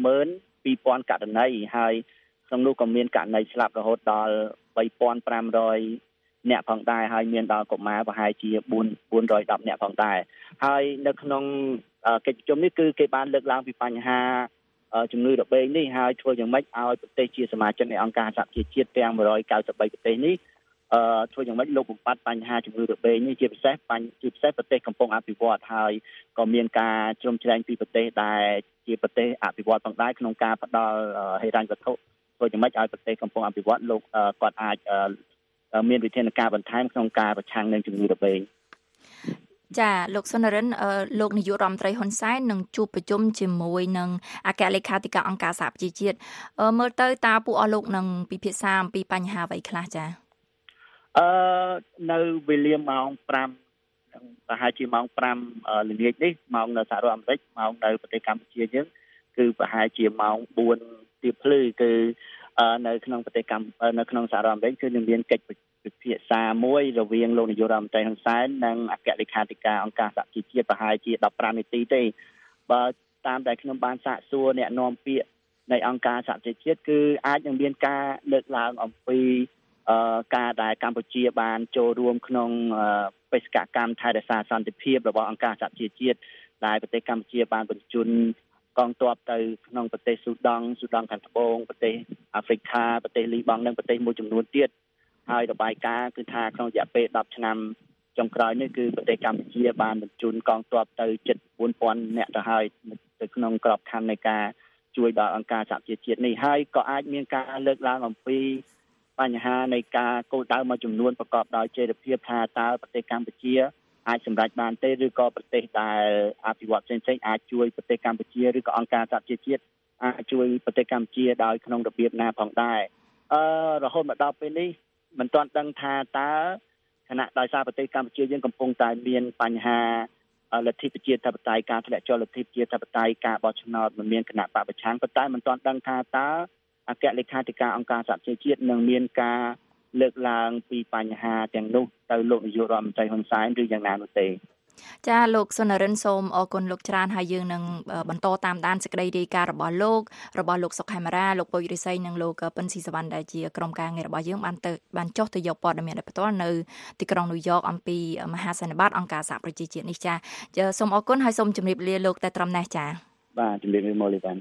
52,000 ករណីហើយក្នុងនោះក៏មានករណីស្លាប់រហូតដល់ 3,500 អ្នកផងដែរហើយមានដល់កុមារប្រហែលជា 410 អ្នកផងដែរហើយនៅក្នុងកិច្ចប្រជុំនេះគឺគេបានលើកឡើងពីបញ្ហាជំងឺរបេងនេះហើយធ្វើយ៉ាងម៉េចឲ្យប្រទេសជាសមាជិកនៃអង្គការសហប្រជាជាតិទាំង193ប្រទេសនេះធ្វើយ៉ាងម៉េចលុបបំបាត់បញ្ហាជំងឺរបេងនេះជាពិសេសប្រទេសកំពុងអភិវឌ្ឍហើយក៏មានការជ្រោមជ្រែងពីប្រទេសដែលជាប្រទេសអភិវឌ្ឍផងដែរក្នុងការផ្ដល់ហិរញ្ញវត្ថុធ្វើយ៉ាងម៉េចឲ្យប្រទេសកំពុងអភិវឌ្ឍលោកគាត់អាចមានវិធានការបន្ថែមក្នុងការប្រឆាំងនឹងជំងឺរបេងចាលោកសុនរិនលោកនាយករដ្ឋមន្ត្រីហ៊ុនសែននឹងជួបប្រជុំជាមួយនឹងអគ្គលេខាធិការអង្គការសហប្រជាជាតិមើលទៅតើពួកអស់លោកនឹងពិភាក្សាអំពីបញ្ហាអ្វីខ្លះចានៅវេលាម៉ោង 5ប្រហែលជាម៉ោង 5 ល្ងាចនេះម៉ោងនៅសហរដ្ឋអាមេរិកម៉ោងនៅប្រទេសកម្ពុជាយើងគឺប្រហែលជាម៉ោង 4 ទៀបភ្លឺគឺនៅក្នុងប្រទេសនៅក្នុងសហរដ្ឋអាមេរិកគឺនឹងមានកិច្ចពិភាក្សាមួយរវាងលោកនាយករដ្ឋមន្ត្រីហ៊ុនសែននិងអគ្គលេខាធិការអង្គការសហជីវជាតិប្រហែលជា15នាទីទេបើតាមដែលខ្ញុំបានសាកសួរអ្នកនាំពាក្យនៃអង្គការសហជីវជាតិគឺអាចនឹងមានការលើកឡើងអំពីការដែលកម្ពុជាបានចូលរួមក្នុងបេសកកម្មថែរក្សាសន្តិភាពរបស់អង្គការសហជីវជាតិដែលប្រទេសកម្ពុជាបានបញ្ជូនកងទ័ពទៅក្នុងប្រទេសស៊ូដង់ខាងត្បូងប្រទេសអាហ្វ្រិកាប្រទេសលីបង់និងប្រទេសមួយចំនួនទៀតហើយរបាយការណ៍គឺថាក្នុងរយៈពេល10ឆ្នាំចុងក្រោយនេះគឺប្រទេសកម្ពុជាបានបញ្ជូនកងទ័ពទៅជិត 4,000 នាក់ទៅហើយទៅក្នុងក្របខ័ណ្ឌនៃការជួយដល់អង្គការសហប្រជាជាតិនេះហើយក៏អាចមានការលើកឡើងអំពីបញ្ហានៃការគោលដៅមួយចំនួនប្រកបដោយចីរភាពថាតើប្រទេសកម្ពុជាអាចសម្រេចបានទេឬក៏ប្រទេសដែលអភិវឌ្ឍផ្សេងៗអាចជួយប្រទេសកម្ពុជាឬក៏អង្គការសហប្រជាជាតិអាចជួយប្រទេសកម្ពុជាដោយក្នុងរបៀបណាផងដែររហូតមកដល់ពេលនេះមិនទាន់ដឹងថាតើគណៈដោយសារប្រទេសកម្ពុជាយើងកំពុងតែមានបញ្ហាលទ្ធិប្រជាធិបតេយ្យការធ្លាក់ចុះលទ្ធិប្រជាធិបតេយ្យការបោះឆ្នោតមិនមានគណៈបព្វប្រឆាំងប៉ុន្តែមិនទាន់ដឹងថាតើអគ្គលេខាធិការអង្គការសហប្រជាជាតិនឹងមានការលើកឡើងពីបញ្ហាទាំងនោះទៅលោកនាយករដ្ឋមន្ត្រីហ៊ុនសែនឬយ៉ាងណានោះទេចាលោកសុនរិនសូមអរគុណលោកច្រើនហើយយើងនឹងបន្តតាមដានសេចក្តីរាយការណ៍របស់លោកសុកខេមរាលោកពុយរិស័យនិងលោកពិនស៊ីសវណ្ណដែលជាក្រុមការងាររបស់យើងបានចុះទៅយកព័ត៌មានផ្ទាល់នៅទីក្រុងញូវយ៉កអំពីមហាសន្និបាតអង្គការសហប្រជាជាតិនេះចាសូមអរគុណហើយសូមជម្រាបលាលោកតែត្រឹមនេះចាបាទជម្រាបលាមកលីវ៉ាន់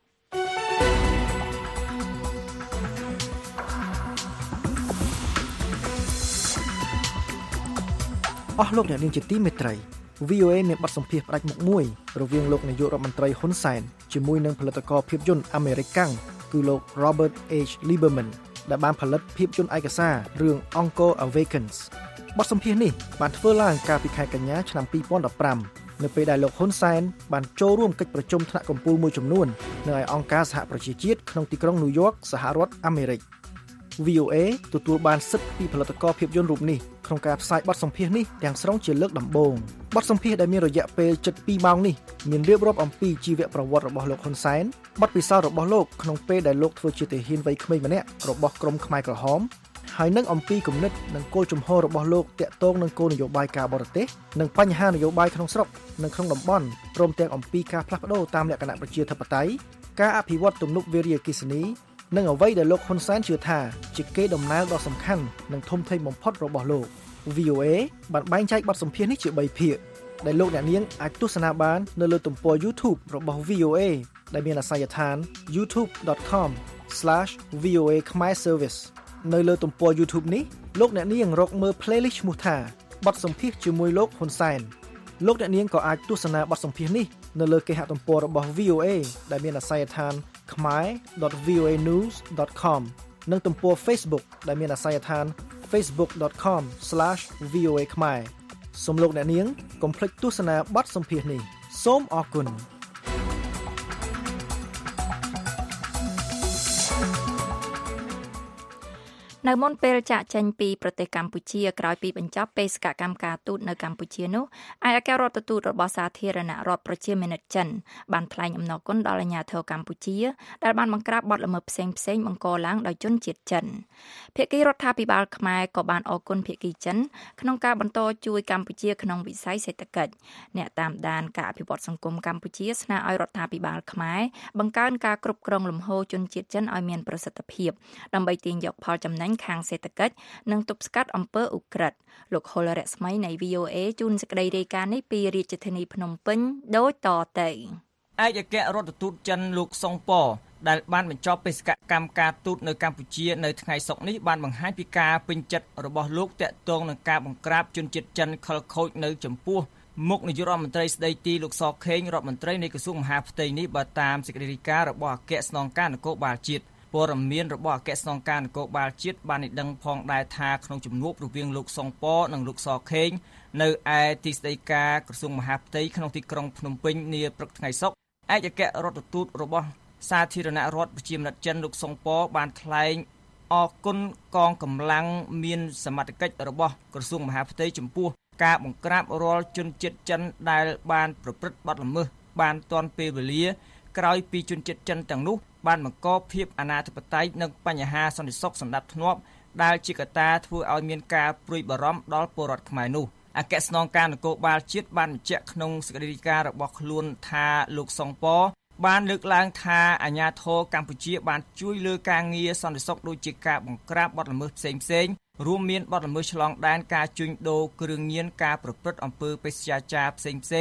អស់លោកអ្នកនាងជាទីមេត្រី VOA មានបទសម្ភាសន៍ផ្ដាច់មុខមួយរវាងលោកនាយករដ្ឋមន្ត្រីហ៊ុនសែនជាមួយនឹងផលិតករភាពយន្តអាមេរិកកាំងគឺលោក Robert H. Lieberman ដែលបានផលិតភាពយន្តឯកសាររឿង Encore Awakens បទសម្ភាសន៍នេះបានធ្វើឡើងកាលពីខែកញ្ញាឆ្នាំ2015នៅពេលដែលលោកហ៊ុនសែនបានចូលរួមកិច្ចប្រជុំថ្នាក់កំពូលមួយចំនួននៅឯអង្គការសហប្រជាជាតិក្នុងទីក្រុងញូវយ៉កសហរដ្ឋអាមេរិកVOA ទទួលបានសិទ្ធិពីផលិតករភាពយន្តរូបនេះក្នុងការផ្សាយបទសម្ភាសន៍នេះទាំងស្រុងជាលើកដំបូងបទសម្ភាសន៍ដែលមានរយៈពេលជិត2ម៉ោងនេះមានរៀបរាប់អំពីជីវប្រវត្តិរបស់លោកហ៊ុនសែនបទពិសោធន៍របស់លោកក្នុងពេលដែលលោកធ្វើជាទាហានវ័យក្មេងម្នាក់របស់ក្រុមខ្មែរក្រហមហើយនឹងអំពីគំនិតនិងគោលជំហររបស់លោកទាក់ទងនឹងគោលនយោបាយការបរទេសនិងបញ្ហានយោបាយក្នុងស្រុកនិងក្នុងតំបន់ព្រមទាំងអំពីការផ្លាស់ប្ដូរតាមលក្ខណៈប្រជាធិបតេយ្យការអភិវឌ្ឍទំនប់វារីអគ្គិសនីនិងអ្វីដែលលោកហ៊ុនសែនជឿថាជាកេរដំណែលដ៏សំខាន់និងធំធេងបំផុតរបស់លោក VOA បានបែងចែកបទសម្ភាសន៍នេះជា3ភាគដែលលោកអ្នកនាងអាចទស្សនាបាននៅលើទំព័រ YouTube របស់ VOA ដែលមានអាសយដ្ឋាន youtube.com/VOA Khmer Service នៅលើទំព័រ YouTube នេះលោកអ្នកនាងរកមើល playlist ឈ្មោះថាបទសម្ភាសន៍ជាមួយលោកហ៊ុនសែនលោកអ្នកនាងក៏អាចទស្សនាបទសម្ភាសន៍នេះនៅលើគេហទំព័ររបស់ VOA ដែលមានអាសយដ្ឋាន khmer.voanews.com និងទំព័រ Facebook ដែលមានអាសយដ្ឋាន facebook.com/VOA Khmer សូមលោកអ្នកនាងកុំភ្លេចទស្សនាបទសម្ភាសន៍នេះសូមអរគុណនៅមុនពេលចាក់ចេញពីប្រទេសកម្ពុជាក្រោយពីបញ្ចប់បេសកកម្មការទូតនៅកម្ពុជានោះឯកអគ្គរដ្ឋទូតរបស់សាធារណរដ្ឋប្រជាមានិតចិនបានថ្លែងអំណរគុណដល់អាជ្ញាធរកម្ពុជាដែលបានបង្ក្រាបបទល្មើសផ្សេងៗបង្កឡើងដោយជនជាតិចិនភាគីរដ្ឋាភិបាលខ្មែរក៏បានអរគុណភាគីចិនក្នុងការបន្តជួយកម្ពុជាក្នុងវិស័យសេដ្ឋកិច្ចអ្នកតាមដានការអភិវឌ្ឍសង្គមកម្ពុជាស្នើឲ្យរដ្ឋាភិបាលខ្មែរបង្កើនការគ្រប់គ្រងលំហូរជនជាតិចិនឲ្យមានប្រសិទ្ធភាពដើម្បីទាញយកផលចំណេញខាងសេដ្ឋកិច្ចនិងទប់ស្កាត់អំពើឧក្រិដ្ឋលោកហុលរស្មីនៃ VOA ជូនសេចក្តីរាយការណ៍នេះពីរាជធានីភ្នំពេញដូចតទៅឯកអគ្គរដ្ឋទូតចិនលោកសុងប៉ដែលបានបញ្ចប់បេសកកម្មការទូតនៅកម្ពុជានៅថ្ងៃសុក្រនេះបានបង្ហាញពីការពេញចិត្តរបស់លោកទាក់ទងនឹងការបង្ក្រាបជនជាតិចិនខិលខូចនៅចំពោះមុខនាយករដ្ឋមន្ត្រីស្ដីទីលោកសខេងរដ្ឋមន្ត្រីនៃក្រសួងមហាផ្ទៃនេះបើតាមសេចក្តីរាយការណ៍របស់អគ្គស្នងការនគរបាលជាតិព័ត៌មានរបស់អគ្គស្នងការនគរបាលជាតិបានឲ្យដឹងផងដែរថាក្នុងជំនួបរវាងលោកសុងប៉និងលោកសខេងនៅឯទីស្តីការក្រសួងមហាផ្ទៃក្នុងទីក្រុងភ្នំពេញនាព្រឹកថ្ងៃសុក្រឯកអគ្គរដ្ឋទូតរបស់សាធារណរដ្ឋប្រជាមានិតចិនលោកសុងប៉បានថ្លែងអរគុណកងកម្លាំងមានសមត្ថកិច្ចរបស់ក្រសួងមហាផ្ទៃចំពោះការបង្ក្រាបរាល់ជនជាតិចិនដែលបានប្រព្រឹត្តបទល្មើសបានទាន់ពេលវេលាក្រោយពីជនជាតិចិនទាំងនោះបានបង្កភាពអនាធិបតេយ្យនិងបញ្ហាសន្តិសុខសណ្ដាប់ធ្នាប់ដែលជាកត្តាធ្វើឲ្យមានការព្រួយបារម្ភដល់ពលរដ្ឋខ្មែរនោះអគ្គស្នងការនគរបាលជាតិបានបញ្ជាក់ក្នុងសេចក្តីរាយការណ៍របស់ខ្លួនថាលោកសុងប៉បានលើកឡើងថាអាជ្ញាធរកម្ពុជាបានជួយលើការងារសន្តិសុខដូចជាការបង្ក្រាបបទល្មើសផ្សេងៗរួមមានបទល្មើសឆ្លងដែនការជួញដូរគ្រឿងញៀនការប្រព្រឹត្តអំពើបេសកចារផ្សេងៗ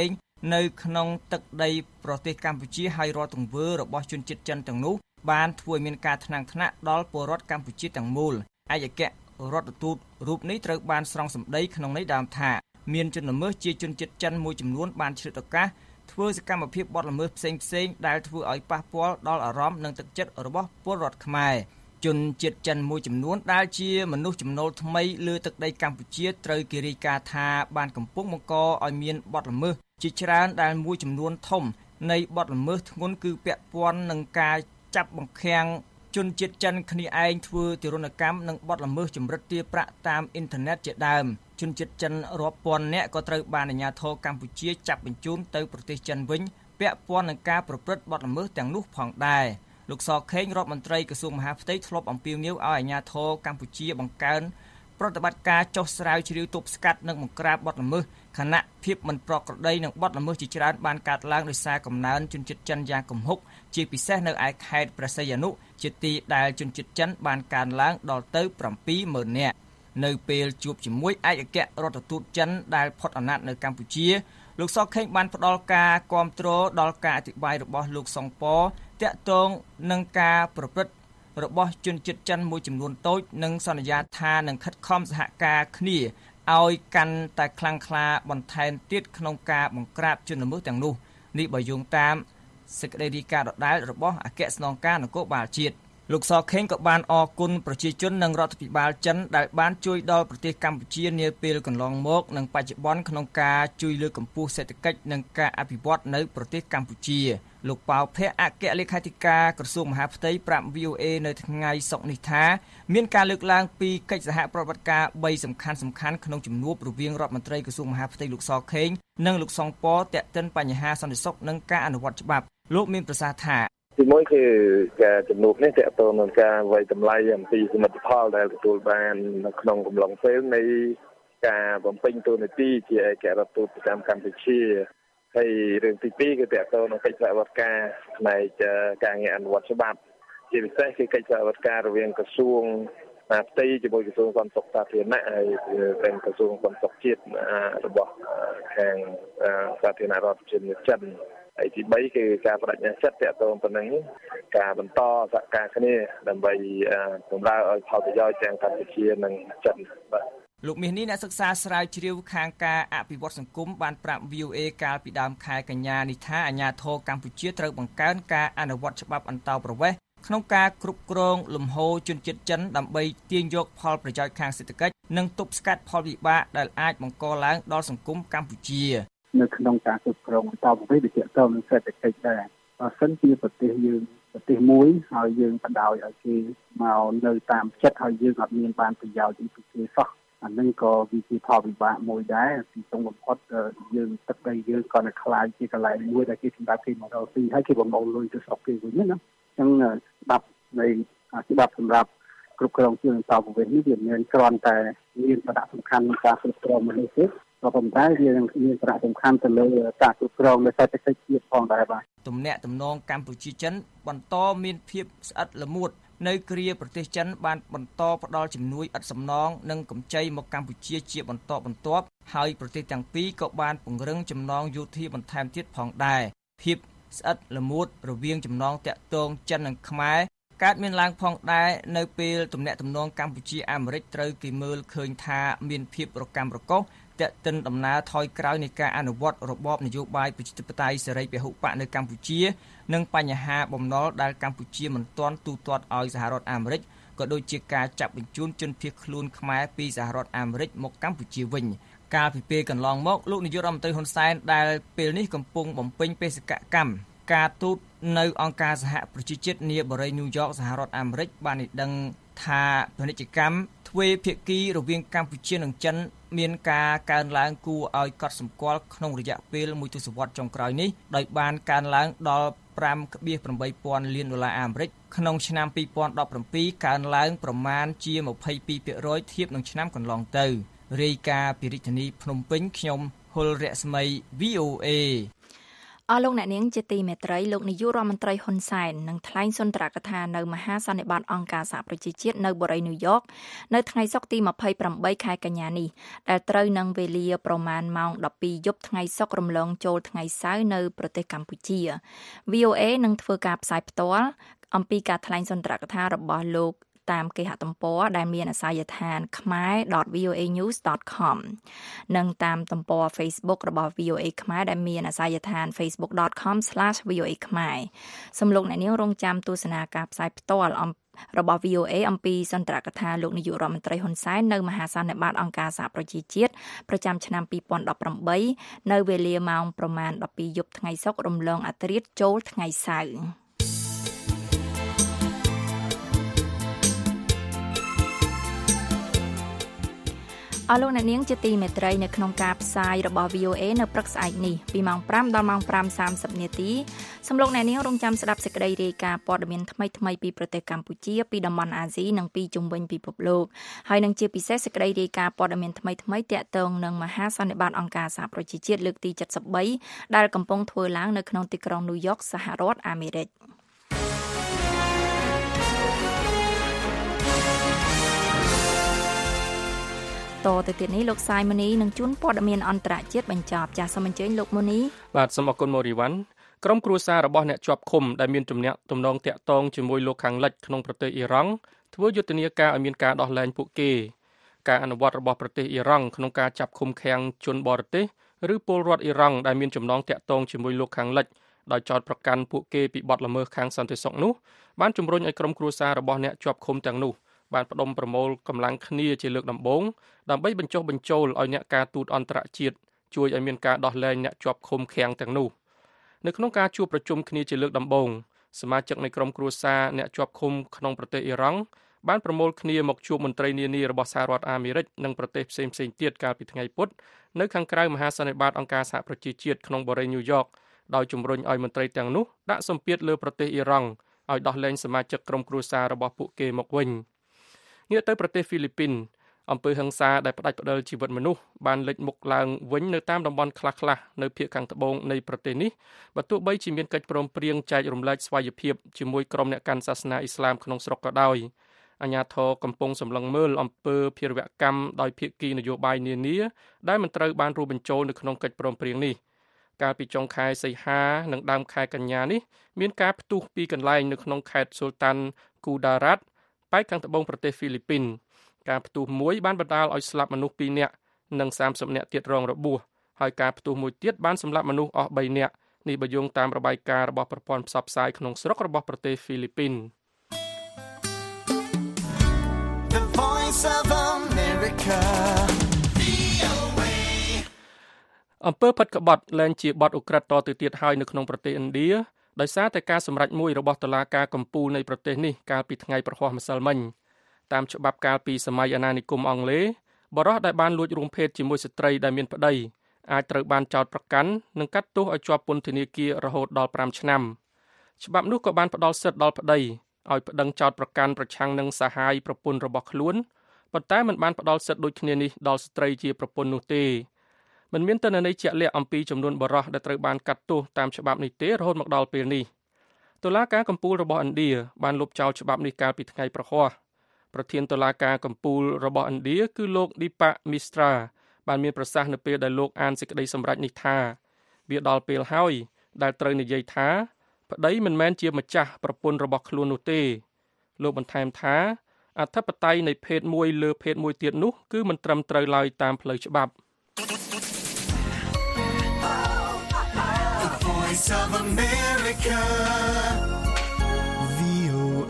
នៅក្នុងទឹកដីប្រទេសកម្ពុជាហើយរាល់ទង្វើរបស់ជនជាតិចិនទាំងនោះបានធ្វើឲ្យមានការថ្នាំងថ្នាក់ដល់ពលរដ្ឋកម្ពុជាទាំងមូលឯកអគ្គរដ្ឋទូតរូបនេះត្រូវបានស្រង់សម្ដីក្នុងន័យដើមថាមានជនល្មើសជាជនជាតិចិនមួយចំនួនបានឆ្លៀតឱកាសធ្វើសកម្មភាពបទល្មើសផ្សេងៗដែលធ្វើឲ្យប៉ះពាល់ដល់អារម្មណ៍និងទឹកចិត្តរបស់ពលរដ្ឋខ្មែរជនជាតិចិនមួយចំនួនដែលជាមនុស្សចំណូលថ្មីលើទឹកដីកម្ពុជាត្រូវគេរាយការណ៍ថាបានកំពុងបង្កឲ្យមានបទល្មើសជាច្រើនដែលមួយចំនួនធំនៃបទល្មើសធ្ងន់គឺពាក់ព័ន្ធនឹងការចាប់បង្ខាំងជនជាតិចិនគ្នាឯងធ្វើទារុណកម្មនិងបទល្មើសចម្រិតទារប្រាក់តាមអ៊ីនធឺណិតជាដើមជនជាតិចិនរាប់ពាន់នាក់ក៏ត្រូវបានអាជ្ញាធរកម្ពុជាចាប់បញ្ជូនទៅប្រទេសចិនវិញពាក់ព័ន្ធនឹងការប្រព្រឹត្តបទល្មើសទាំងនោះផងដែរលោកសខេងរដ្ឋមន្ត្រីក្រសួងមហាផ្ទៃធ្លាប់អំពាវនាវឲ្យអាជ្ញាធរកម្ពុជាបង្កើនប្រតិបត្តិការចុះស្រាវជ្រាវទប់ស្កាត់និងបង្ក្រាបបទល្មើសខណៈភាពមិនប្រក្រតីនិងបទល្មើសជាច្រើនបានកើតឡើងដោយសារកំណើនជនជាតិចិនយ៉ាងគំហុកជាពិសេសនៅឯខេត្តព្រះសីហនុជាទីដែលជនជាតិចិនបានកើនឡើងដល់ទៅ 70000 នាក់នៅពេលជួបជាមួយឯកអគ្គរដ្ឋទូតចិនដែលផុតអាណត្តិនៅកម្ពុជាលោកសខេងបានផ្ដល់ការគាំទ្រដល់ការអធិប្បាយរបស់លោកសុងប៉តាក់ទងនឹងការប្រព្រឹត្តរបស់ជនជាតិចិនមួយចំនួនតូចនិងសន្យាថានឹងខិតខំសហការគ្នាឲ្យកាន់តែខ្លាំងក្លាបន្ថែមទៀតក្នុងការបង្ក្រាបជនល្មើសទាំងនោះនេះបើយោងតាមសេចក្តីរាយការណ៍ដដែលរបស់អគ្គស្នងការនគរបាលជាតិលោកសខេងក៏បានអរគុណប្រជាជននិងរដ្ឋាភិបាលចិនដែលបានជួយដល់ប្រទេសកម្ពុជានាពេលកន្លងមកនិងបច្ចុប្បន្នក្នុងការជួយលើកកម្ពស់សេដ្ឋកិច្ចនិងការអភិវឌ្ឍនៅប្រទេសកម្ពុជាលោកប៉ៅភ័ក្រអគ្គលេខាធិការក្រសួងមហាផ្ទៃប្រាប់ VOA នៅថ្ងៃសុក្រនេះថាមានការលើកឡើងពីកិច្ចសហប្រតិបត្តិការ3សំខាន់ៗក្នុងជំនួបរវាងរដ្ឋមន្ត្រីក្រសួងមហាផ្ទៃលោកសខេងនិងលោកសុងប៉ទាក់ទិនបញ្ហាសន្តិសុខនិងការអនុវត្តច្បាប់លោកមានប្រសាសន៍ថាទីមួយគឺការជំនួបនេះតកតងនឹងការវិយតម្លៃអំពីសមិទ្ធផលដែលទទួលបាននៅក្នុងកំឡុងពេលនៃការបំពេញតួនាទីជាឯកអគ្គរដ្ឋទូតប្រចាំកម្ពុជាហើយរឿងទី2គឺតកតងនឹងកិច្ចសហប្រតិបត្តិការផ្នែកការងារអនុវត្តច្បាប់ជាពិសេសគឺកិច្ចសហប្រតិបត្តិការរវាងក្រសួងមហាផ្ទៃជាមួយក្រសួងសន្តិសុខសាធារណៈហើយនិងក្រសួងសន្តិសុខជាតិរបស់ខាងសាធារណរដ្ឋប្រជាមានិតចិនហើយទី3គឺការបដិញ្ញាចិត្តទាក់ទងទៅនឹងការបន្តសហការគ្នាដើម្បីបម្រើឲ្យផលប្រយោជន៍ទាំងកម្ពុជានិងចិនបាទលោកមាសនេះអ្នកសិក្សាស្រាវជ្រាវខាងការអភិវឌ្ឍសង្គមបានប្រាប់ VOA កាលពីដើមខែកញ្ញានេះថាអាជ្ញាធរកម្ពុជាត្រូវបង្កើនការអនុវត្តច្បាប់អន្តោប្រវេសន៍ក្នុងការគ្រប់គ្រងលំហូរជនជាតិចិនដើម្បីទាញយកផលប្រយោជន៍ខាងសេដ្ឋកិច្ចនិងទប់ស្កាត់ផលវិបាកដែលអាចបង្កឡើងដល់សង្គមកម្ពុជានៅក្នុងការគ្រប់គ្រងអន្តោប្រវេសន៍វាទាក់ទងនឹងសេដ្ឋកិច្ចដែរបើសិនជាប្រទេសយើងប្រទេសមួយហើយយើងបដ ாய் ឲ្យគេមកនៅតាមចិត្តហើយយើងអត់មានបានប្រយោជន៍ពីគេសោះអានឹងក៏វាជាផលវិបាកមួយដែរទីចុងបំផុតយើងទឹកដីយើងក៏នឹងខ្លាចជាកន្លែងមួយដែលគេសម្រាប់គេមករកស៊ីហើយគេបំអូនលុយទៅស្រុកគេវិញណាអញ្ចឹងច្បាប់សម្រាប់គ្រប់គ្រងជាអន្តោប្រវេសន៍នេះវាមានគ្រាន់តែមានសារៈសំខាន់ក្នុងការគ្រប់គ្រងមនុស្សទេក៏ប៉ុន្តែវានឹងមានសារៈសំខាន់ទៅលើការគ្រប់គ្រងនៃសេដ្ឋកិច្ចជាតិផងដែរបាទទំនាក់ទំនងកម្ពុជាចិនបន្តមានភាពស្អិតល្មួតនៅគ្រាប្រទេសចិនបានបន្តផ្ដល់ជំនួយឥតសំណងនិងកម្ចីមកកម្ពុជាជាបន្តបន្ទាប់ហើយប្រទេសទាំងពីរក៏បានពង្រឹងចំណងយោធាបន្ថែមទៀតផងដែរភាពស្អិតល្មួតរវាងចំណងតាក់ទងចិននិងខ្មែរកើតមានឡើងផងដែរនៅពេលទំនាក់ទំនងកម្ពុជាអាមេរិកត្រូវគេមើលឃើញថាមានភាពរកាំរកូសតាក់ទិនដំណើរថយក្រោយនៃការអនុវត្តរបបនយោបាយប្រជាធិបតេយ្យសេរីពហុបកនៅកម្ពុជានិងបញ្ហាបំណុលដែលកម្ពុជាមិនទាន់ទូទាត់ឲ្យសហរដ្ឋអាមេរិកក៏ដូចជាការចាប់បញ្ជូនជនភៀសខ្លួនខ្មែរពីសហរដ្ឋអាមេរិកមកកម្ពុជាវិញកាលពីពេលកន្លងមកលោកនាយករដ្ឋមន្ត្រីហ៊ុនសែនដែលពេលនេះកំពុងបំពេញបេសកកម្មការទូតនៅអង្គការសហប្រជាជាតិនាបូរីញូវយ៉កសហរដ្ឋអាមេរិកបានឲ្យដឹងថាពាណិជ្ជកម្មទ្វេភាគីរវាងកម្ពុជានិងចិនមានការកើនឡើងគួរឲ្យកត់សម្គាល់ក្នុងរយៈពេលមួយទសវត្សរ៍ចុងក្រោយនេះដោយបានកើនឡើងដល់ $5.8 លានអាមេរិកក្នុងឆ្នាំ2017កើនឡើងប្រមាណជា 22% ធៀបនឹងឆ្នាំកន្លងទៅរាយការណ៍ពីរាជធានីភ្នំពេញខ្ញុំហុលរស្មី VOA អស់លោកអ្នកនាងជាទីមេត្រីលោកនាយករដ្ឋមន្ត្រីហ៊ុនសែននឹងថ្លែងសុន្ទរកថានៅមហាសន្និបាតអង្គការសហប្រជាជាតិនៅបូរីញូវយ៉កនៅថ្ងៃសុក្រទី28ខែកញ្ញានេះដែលត្រូវនឹងវេលាប្រមាណម៉ោង12យប់ថ្ងៃសុក្ររំលងចូលថ្ងៃសៅរ៍នៅប្រទេសកម្ពុជា VOA នឹងធ្វើការផ្សាយផ្ទាល់អំពីការថ្លែងសុន្ទរកថារបស់លោកតាមគេហទំព័រដែលមានអាសយដ្ឋាន khmer.voanews.com និងតាមទំព័រ Facebook របស់ VOA ខ្មែរដែលមានអាសយដ្ឋាន facebook.com/voa ខ្មែរសូមលោកអ្នកនាងរងចាំទស្សនាការផ្សាយផ្ទាល់របស់ VOA អំពីសន្ទរកថាលោកនាយករដ្ឋមន្ត្រីហ៊ុនសែននៅមហាសន្និបាតអង្គការសហប្រជាជាតិប្រចាំឆ្នាំ2018នៅវេលាម៉ោងប្រមាណ12យប់ថ្ងៃសុក្ររំលងអធ្រាត្រចូលថ្ងៃសៅរ៍អស់លោកអ្នកនាងជាទីមេត្រីនៅក្នុងការផ្សាយរបស់ VOA នៅព្រឹកស្អែកនេះពីម៉ោង5ដល់ម៉ោង 5:30 នាទីសូមលោកអ្នកនាងរងចាំស្ដាប់សេចក្តីរាយការណ៍ព័ត៌មានថ្មីៗពីប្រទេសកម្ពុជាពីតំបន់អាស៊ីនិងពីជុំវិញពិភពលោកហើយនឹងជាពិសេសសេចក្តីរាយការណ៍ព័ត៌មានថ្មីៗទាក់ទងនឹងមហាសន្និបាតអង្គការសហប្រជាជាតិលើកទី73ដែលកំពុងធ្វើឡើងនៅក្នុងទីក្រុងញូវយ៉កសហរដ្ឋអាមេរិកតទៅទៀតនេះលោកសាយមនីនឹងជួនព័ត៌មានអន្តរជាតិបញ្ចប់ចាសសូមអញ្ជើញលោកមូនីបាទសូមអរគុណម៉ូរីវ៉ាន់ក្រុមគ្រួសាររបស់អ្នកជាប់ឃុំដែលមានទំនាក់តាក់ទងជាមួយលោកខាងលិចក្នុងប្រទេសអ៊ីរ៉ង់ធ្វើយុទ្ធនាការឲ្យមានការដោះលែងពួកគេការអនុវត្តរបស់ប្រទេសអ៊ីរ៉ង់ក្នុងការចាប់ឃុំឃាំងជនបរទេសឬពលរដ្ឋអ៊ីរ៉ង់ដែលមានចំណងតាក់ទងជាមួយលោកខាងលិចដោយចោទប្រកាន់ពួកគេពីបទល្មើសខាងសន្តិសុខនោះបានជំរុញឲ្យក្រុមគ្រួសាររបស់អ្នកជាប់ឃុំទាំងនោះបានផ្ដុំប្រមូលកម្លាំងគ្នាជាលើកដំបូងដើម្បីបញ្ចុះបញ្ចូលឲ្យអ្នកការទូតអន្តរជាតិជួយឲ្យមានការដោះលែងអ្នកជាប់ឃុំឃាំងទាំងនោះនៅក្នុងការជួបប្រជុំគ្នាជាលើកដំបូងសមាជិកនៃក្រុមគ្រួសារអ្នកជាប់ឃុំក្នុងប្រទេសអ៊ីរ៉ង់បានប្រមូលគ្នាមកជួបមន្ត្រីនានារបស់សហរដ្ឋអាមេរិកនិងប្រទេសផ្សេងៗទៀតកាលពីថ្ងៃពុធនៅខាងក្រៅមហាសន្និបាតអង្គការសហប្រជាជាតិក្នុងបូរីញូវយ៉កដោយជំរុញឲ្យមន្ត្រីទាំងនោះដាក់សម្ពាធលើប្រទេសអ៊ីរ៉ង់ឲ្យដោះលែងសមាជិកក្រុមគ្រួសាររបស់ពួកគេមកវិញងាកទៅប្រទេសហ្វីលីពីនអំពើហិង្សាដែលផ្ដាច់ផ្ដិលជីវិតមនុស្សបានលេចមុខឡើងវិញនៅតាមតំបន់ខ្លះៗនៅភាគខាងត្បូងនៃប្រទេសនេះបើទោះបីជាមានកិច្ចព្រមព្រៀងចែករំលែកស្វ័យភាពជាមួយក្រុមអ្នកកាន់សាសនាអ៊ីស្លាមក្នុងស្រុកក៏ដោយអាជ្ញាធរកំពុងសម្លឹងមើលអំពើភេរវកម្មដោយភាគីនយោបាយនានាដែលមិនត្រូវបានរួមបញ្ចូលនៅក្នុងកិច្ចព្រមព្រៀងនេះកាលពីចុងខែសីហានិងដើមខែកញ្ញានេះមានការផ្ទុះពីកន្លែងនៅក្នុងខេត្តស៊ុលតានគូដារ៉ាត់ប៉ែកខាងត្បូងប្រទេសហ្វីលីពីនការផ្ទុះមួយបានបណ្ដាលឲ្យស្លាប់មនុស្ស2នាក់និង30នាក់ទៀតរងរបួសហើយការផ្ទុះមួយទៀតបានសម្លាប់មនុស្សអស់3នាក់នេះបើយោងតាមរបាយការណ៍របស់ប្រព័ន្ធផ្សព្វផ្សាយក្នុងស្រុករបស់ប្រទេសហ្វីលីពីន The Voice of America អំពើផិតក្បត់លែងជាបទឧក្រិដ្ឋតទៅទៀតហើយនៅក្នុងប្រទេសឥណ្ឌាដោយសារតែការសម្រេចមួយរបស់តុលាការកំពូលនៃប្រទេសនេះកាលពីថ្ងៃប្រហ័សម្សិលមិញតាមច្បាប់កាលពីសម័យអាណានិគមអង់គ្លេសបរិសុទ្ធដែលបានលួចរួមភេទជាមួយស្ត្រីដែលមានប្តីអាចត្រូវបានចោទប្រកាន់និងកាត់ទោសឲ្យជាប់ពន្ធនាគាររហូតដល់5ឆ្នាំច្បាប់នោះក៏បានផ្ដល់សិទ្ធិដល់ប្តីឲ្យប្តឹងចោទប្រកាន់ប្រឆាំងនឹងសាហាយប្រពន្ធរបស់ខ្លួនប៉ុន្តែមិនបានផ្ដល់សិទ្ធិដូចគ្នានេះដល់ស្ត្រីជាប្រពន្ធនោះទេមិនមានទិន្នន័យជាក់លាក់អំពីចំនួនបរិសុទ្ធដែលត្រូវបានកាត់ទោសតាមច្បាប់នេះទេរហូតមកដល់ពេលនេះតុលាការកំពូលរបស់ឥណ្ឌាបានលុបចោលច្បាប់នេះកាលពីថ្ងៃប្រហ័សប្រធានតុលាការកំពូលរបស់ឥណ្ឌាគឺលោក Deepak Misra បានមានប្រសាសន៍នៅពេលដែលលោកអានសេចក្តីសម្រេចនេះថាវាដល់ពេលហើយដែលត្រូវនិយាយថាប្តីមិនមែនជាម្ចាស់ប្រពន្ធរបស់ខ្លួននោះទេលោកបន្ថែមថាអធិបតេយ្យនៃភេទមួយលើភេទមួយទៀតនោះគឺមិនត្រឹមត្រូវឡើយតាមផ្លូវច្បាប់ Voice of America VOA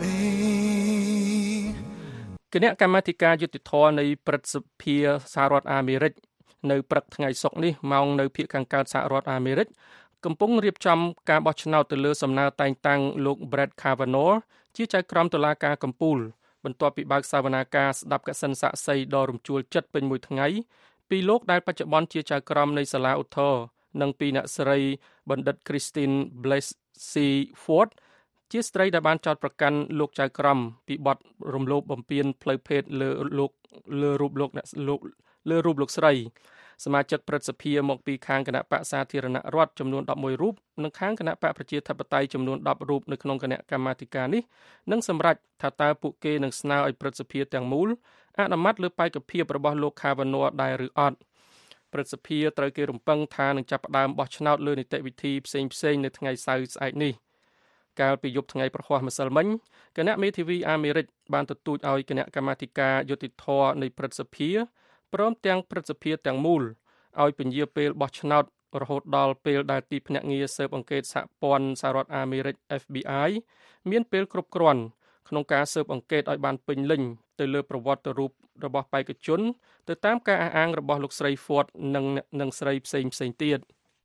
គណៈកម្មាធិការយុតិធធម៌នៃព្រឹទ្ធសភាសហរដ្ឋអាមេរិកនៅព្រឹកថ្ងៃសុក្រនេះម៉ោងនៅភាគខាងកើតសហរដ្ឋអាមេរិកកំពុងរៀបចំការបោះឆ្នោតទៅលើសំណើតែងតាំងលោក Brett Kavanaugh ជាចៅក្រមតុលាការកំពូលបន្ទាប់ពីបើកសវនាការស្ដាប់កសិនសាក្សីដ៏រំជួលចិត្តពេញមួយថ្ងៃពីលោកដែលបច្ចុប្បន្នជាចៅក្រមនៃសាលាឧទ្ធរណ៍និងពីអ្នកស្រីបណ្ឌិត Christine Blasey Ford ជាស្ត្រីដែលបានចោទប្រកាន់លោកចៅក្រមពីបទរំលោភបំពានផ្លូវភេទលើរូបលោកស្រីសមាជិកព្រឹទ្ធសភាមកពីខាងគណៈបកសាធារណរដ្ឋចំនួន11រូបនិងខាងគណៈបកប្រជាធិបតេយ្យចំនួន10រូបនៅក្នុងគណៈកម្មាធិការនេះនឹងសម្រេចថាតើពួកគេនឹងស្នើឲ្យព្រឹទ្ធសភាទាំងមូលអនុម័តលើបេក្ខភាពរបស់លោក Kavanaugh ដែរឬអត់ព្រឹទ្ធសភាត្រូវគេរំពឹងថានឹងចាប់ផ្ដើមបោះឆ្នោតលើនីតិវិធីផ្សេងៗនៅថ្ងៃសៅរ៍ស្អែកនេះកាលពីយប់ថ្ងៃប្រហ័សម្សិលមិញគណៈមេធាវីអាមេរិកបានទទូចឲ្យគណៈកម្មាធិការយុតិធធនៃព្រឹទ្ធសភាព្រមទាំងព្រឹទ្ធសភាទាំងមូលឲ្យពន្យាពេលបោះឆ្នោតរហូតដល់ពេលដែលទីភ្នាក់ងារស៊ើបអង្កេតសហព័ន្ធសហរដ្ឋអាមេរិក FBI មានពេលគ្រប់គ្រាន់ក្នុងការស៊ើបអង្កេតឲ្យបានពេញលេញទៅលើប្រវត្តិរូបរបស់បេក្ខជនទៅតាមការអះអាងរបស់លោកស្រី Ford និងស្រីផ្សេងទៀត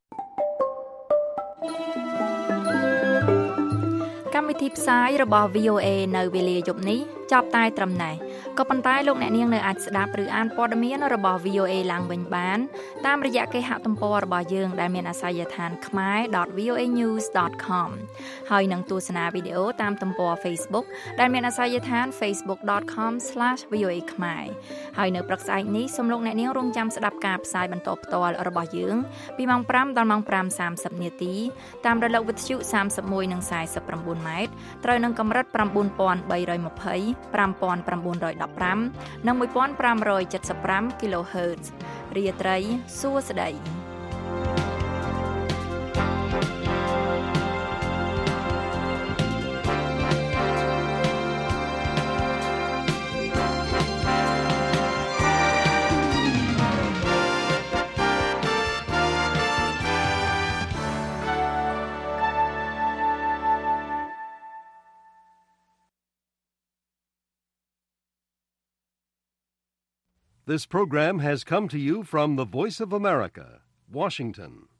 កម្មវិធីផ្សាយរបស់ VOA នៅវេលាយប់នេះចប់តែត្រឹមនេះក៏ប៉ុន្តែលោកអ្នកនាងនៅអាចស្ដាប់ឬអានព័ត៌មានរបស់ VOA ឡើងវិញបានតាមរយៈគេហទំព័ររបស់យើងដែលមានអាសយដ្ឋាន khmer.voanews.com ហើយនឹងទស្សនាវីដេអូតាមទំព័រ Facebook ដែលមានអាសយដ្ឋាន facebook.com/voa khmer ហើយនៅព្រឹកស្អែកនេះសូមលោកអ្នកនាងរងចាំស្ដាប់ការផ្សាយបន្តផ្ទាល់របស់យើងពីម៉ោង 5 ដល់ម៉ោង 5:30 នាទីតាមរលកវិទ្យុ 31 និង 49 ម៉ែត្រត្រូវនឹងកម្រិត 9320 5915 និង 1575 kHz រាត្រីសួស្តី This program has come to you from the Voice of America, Washington.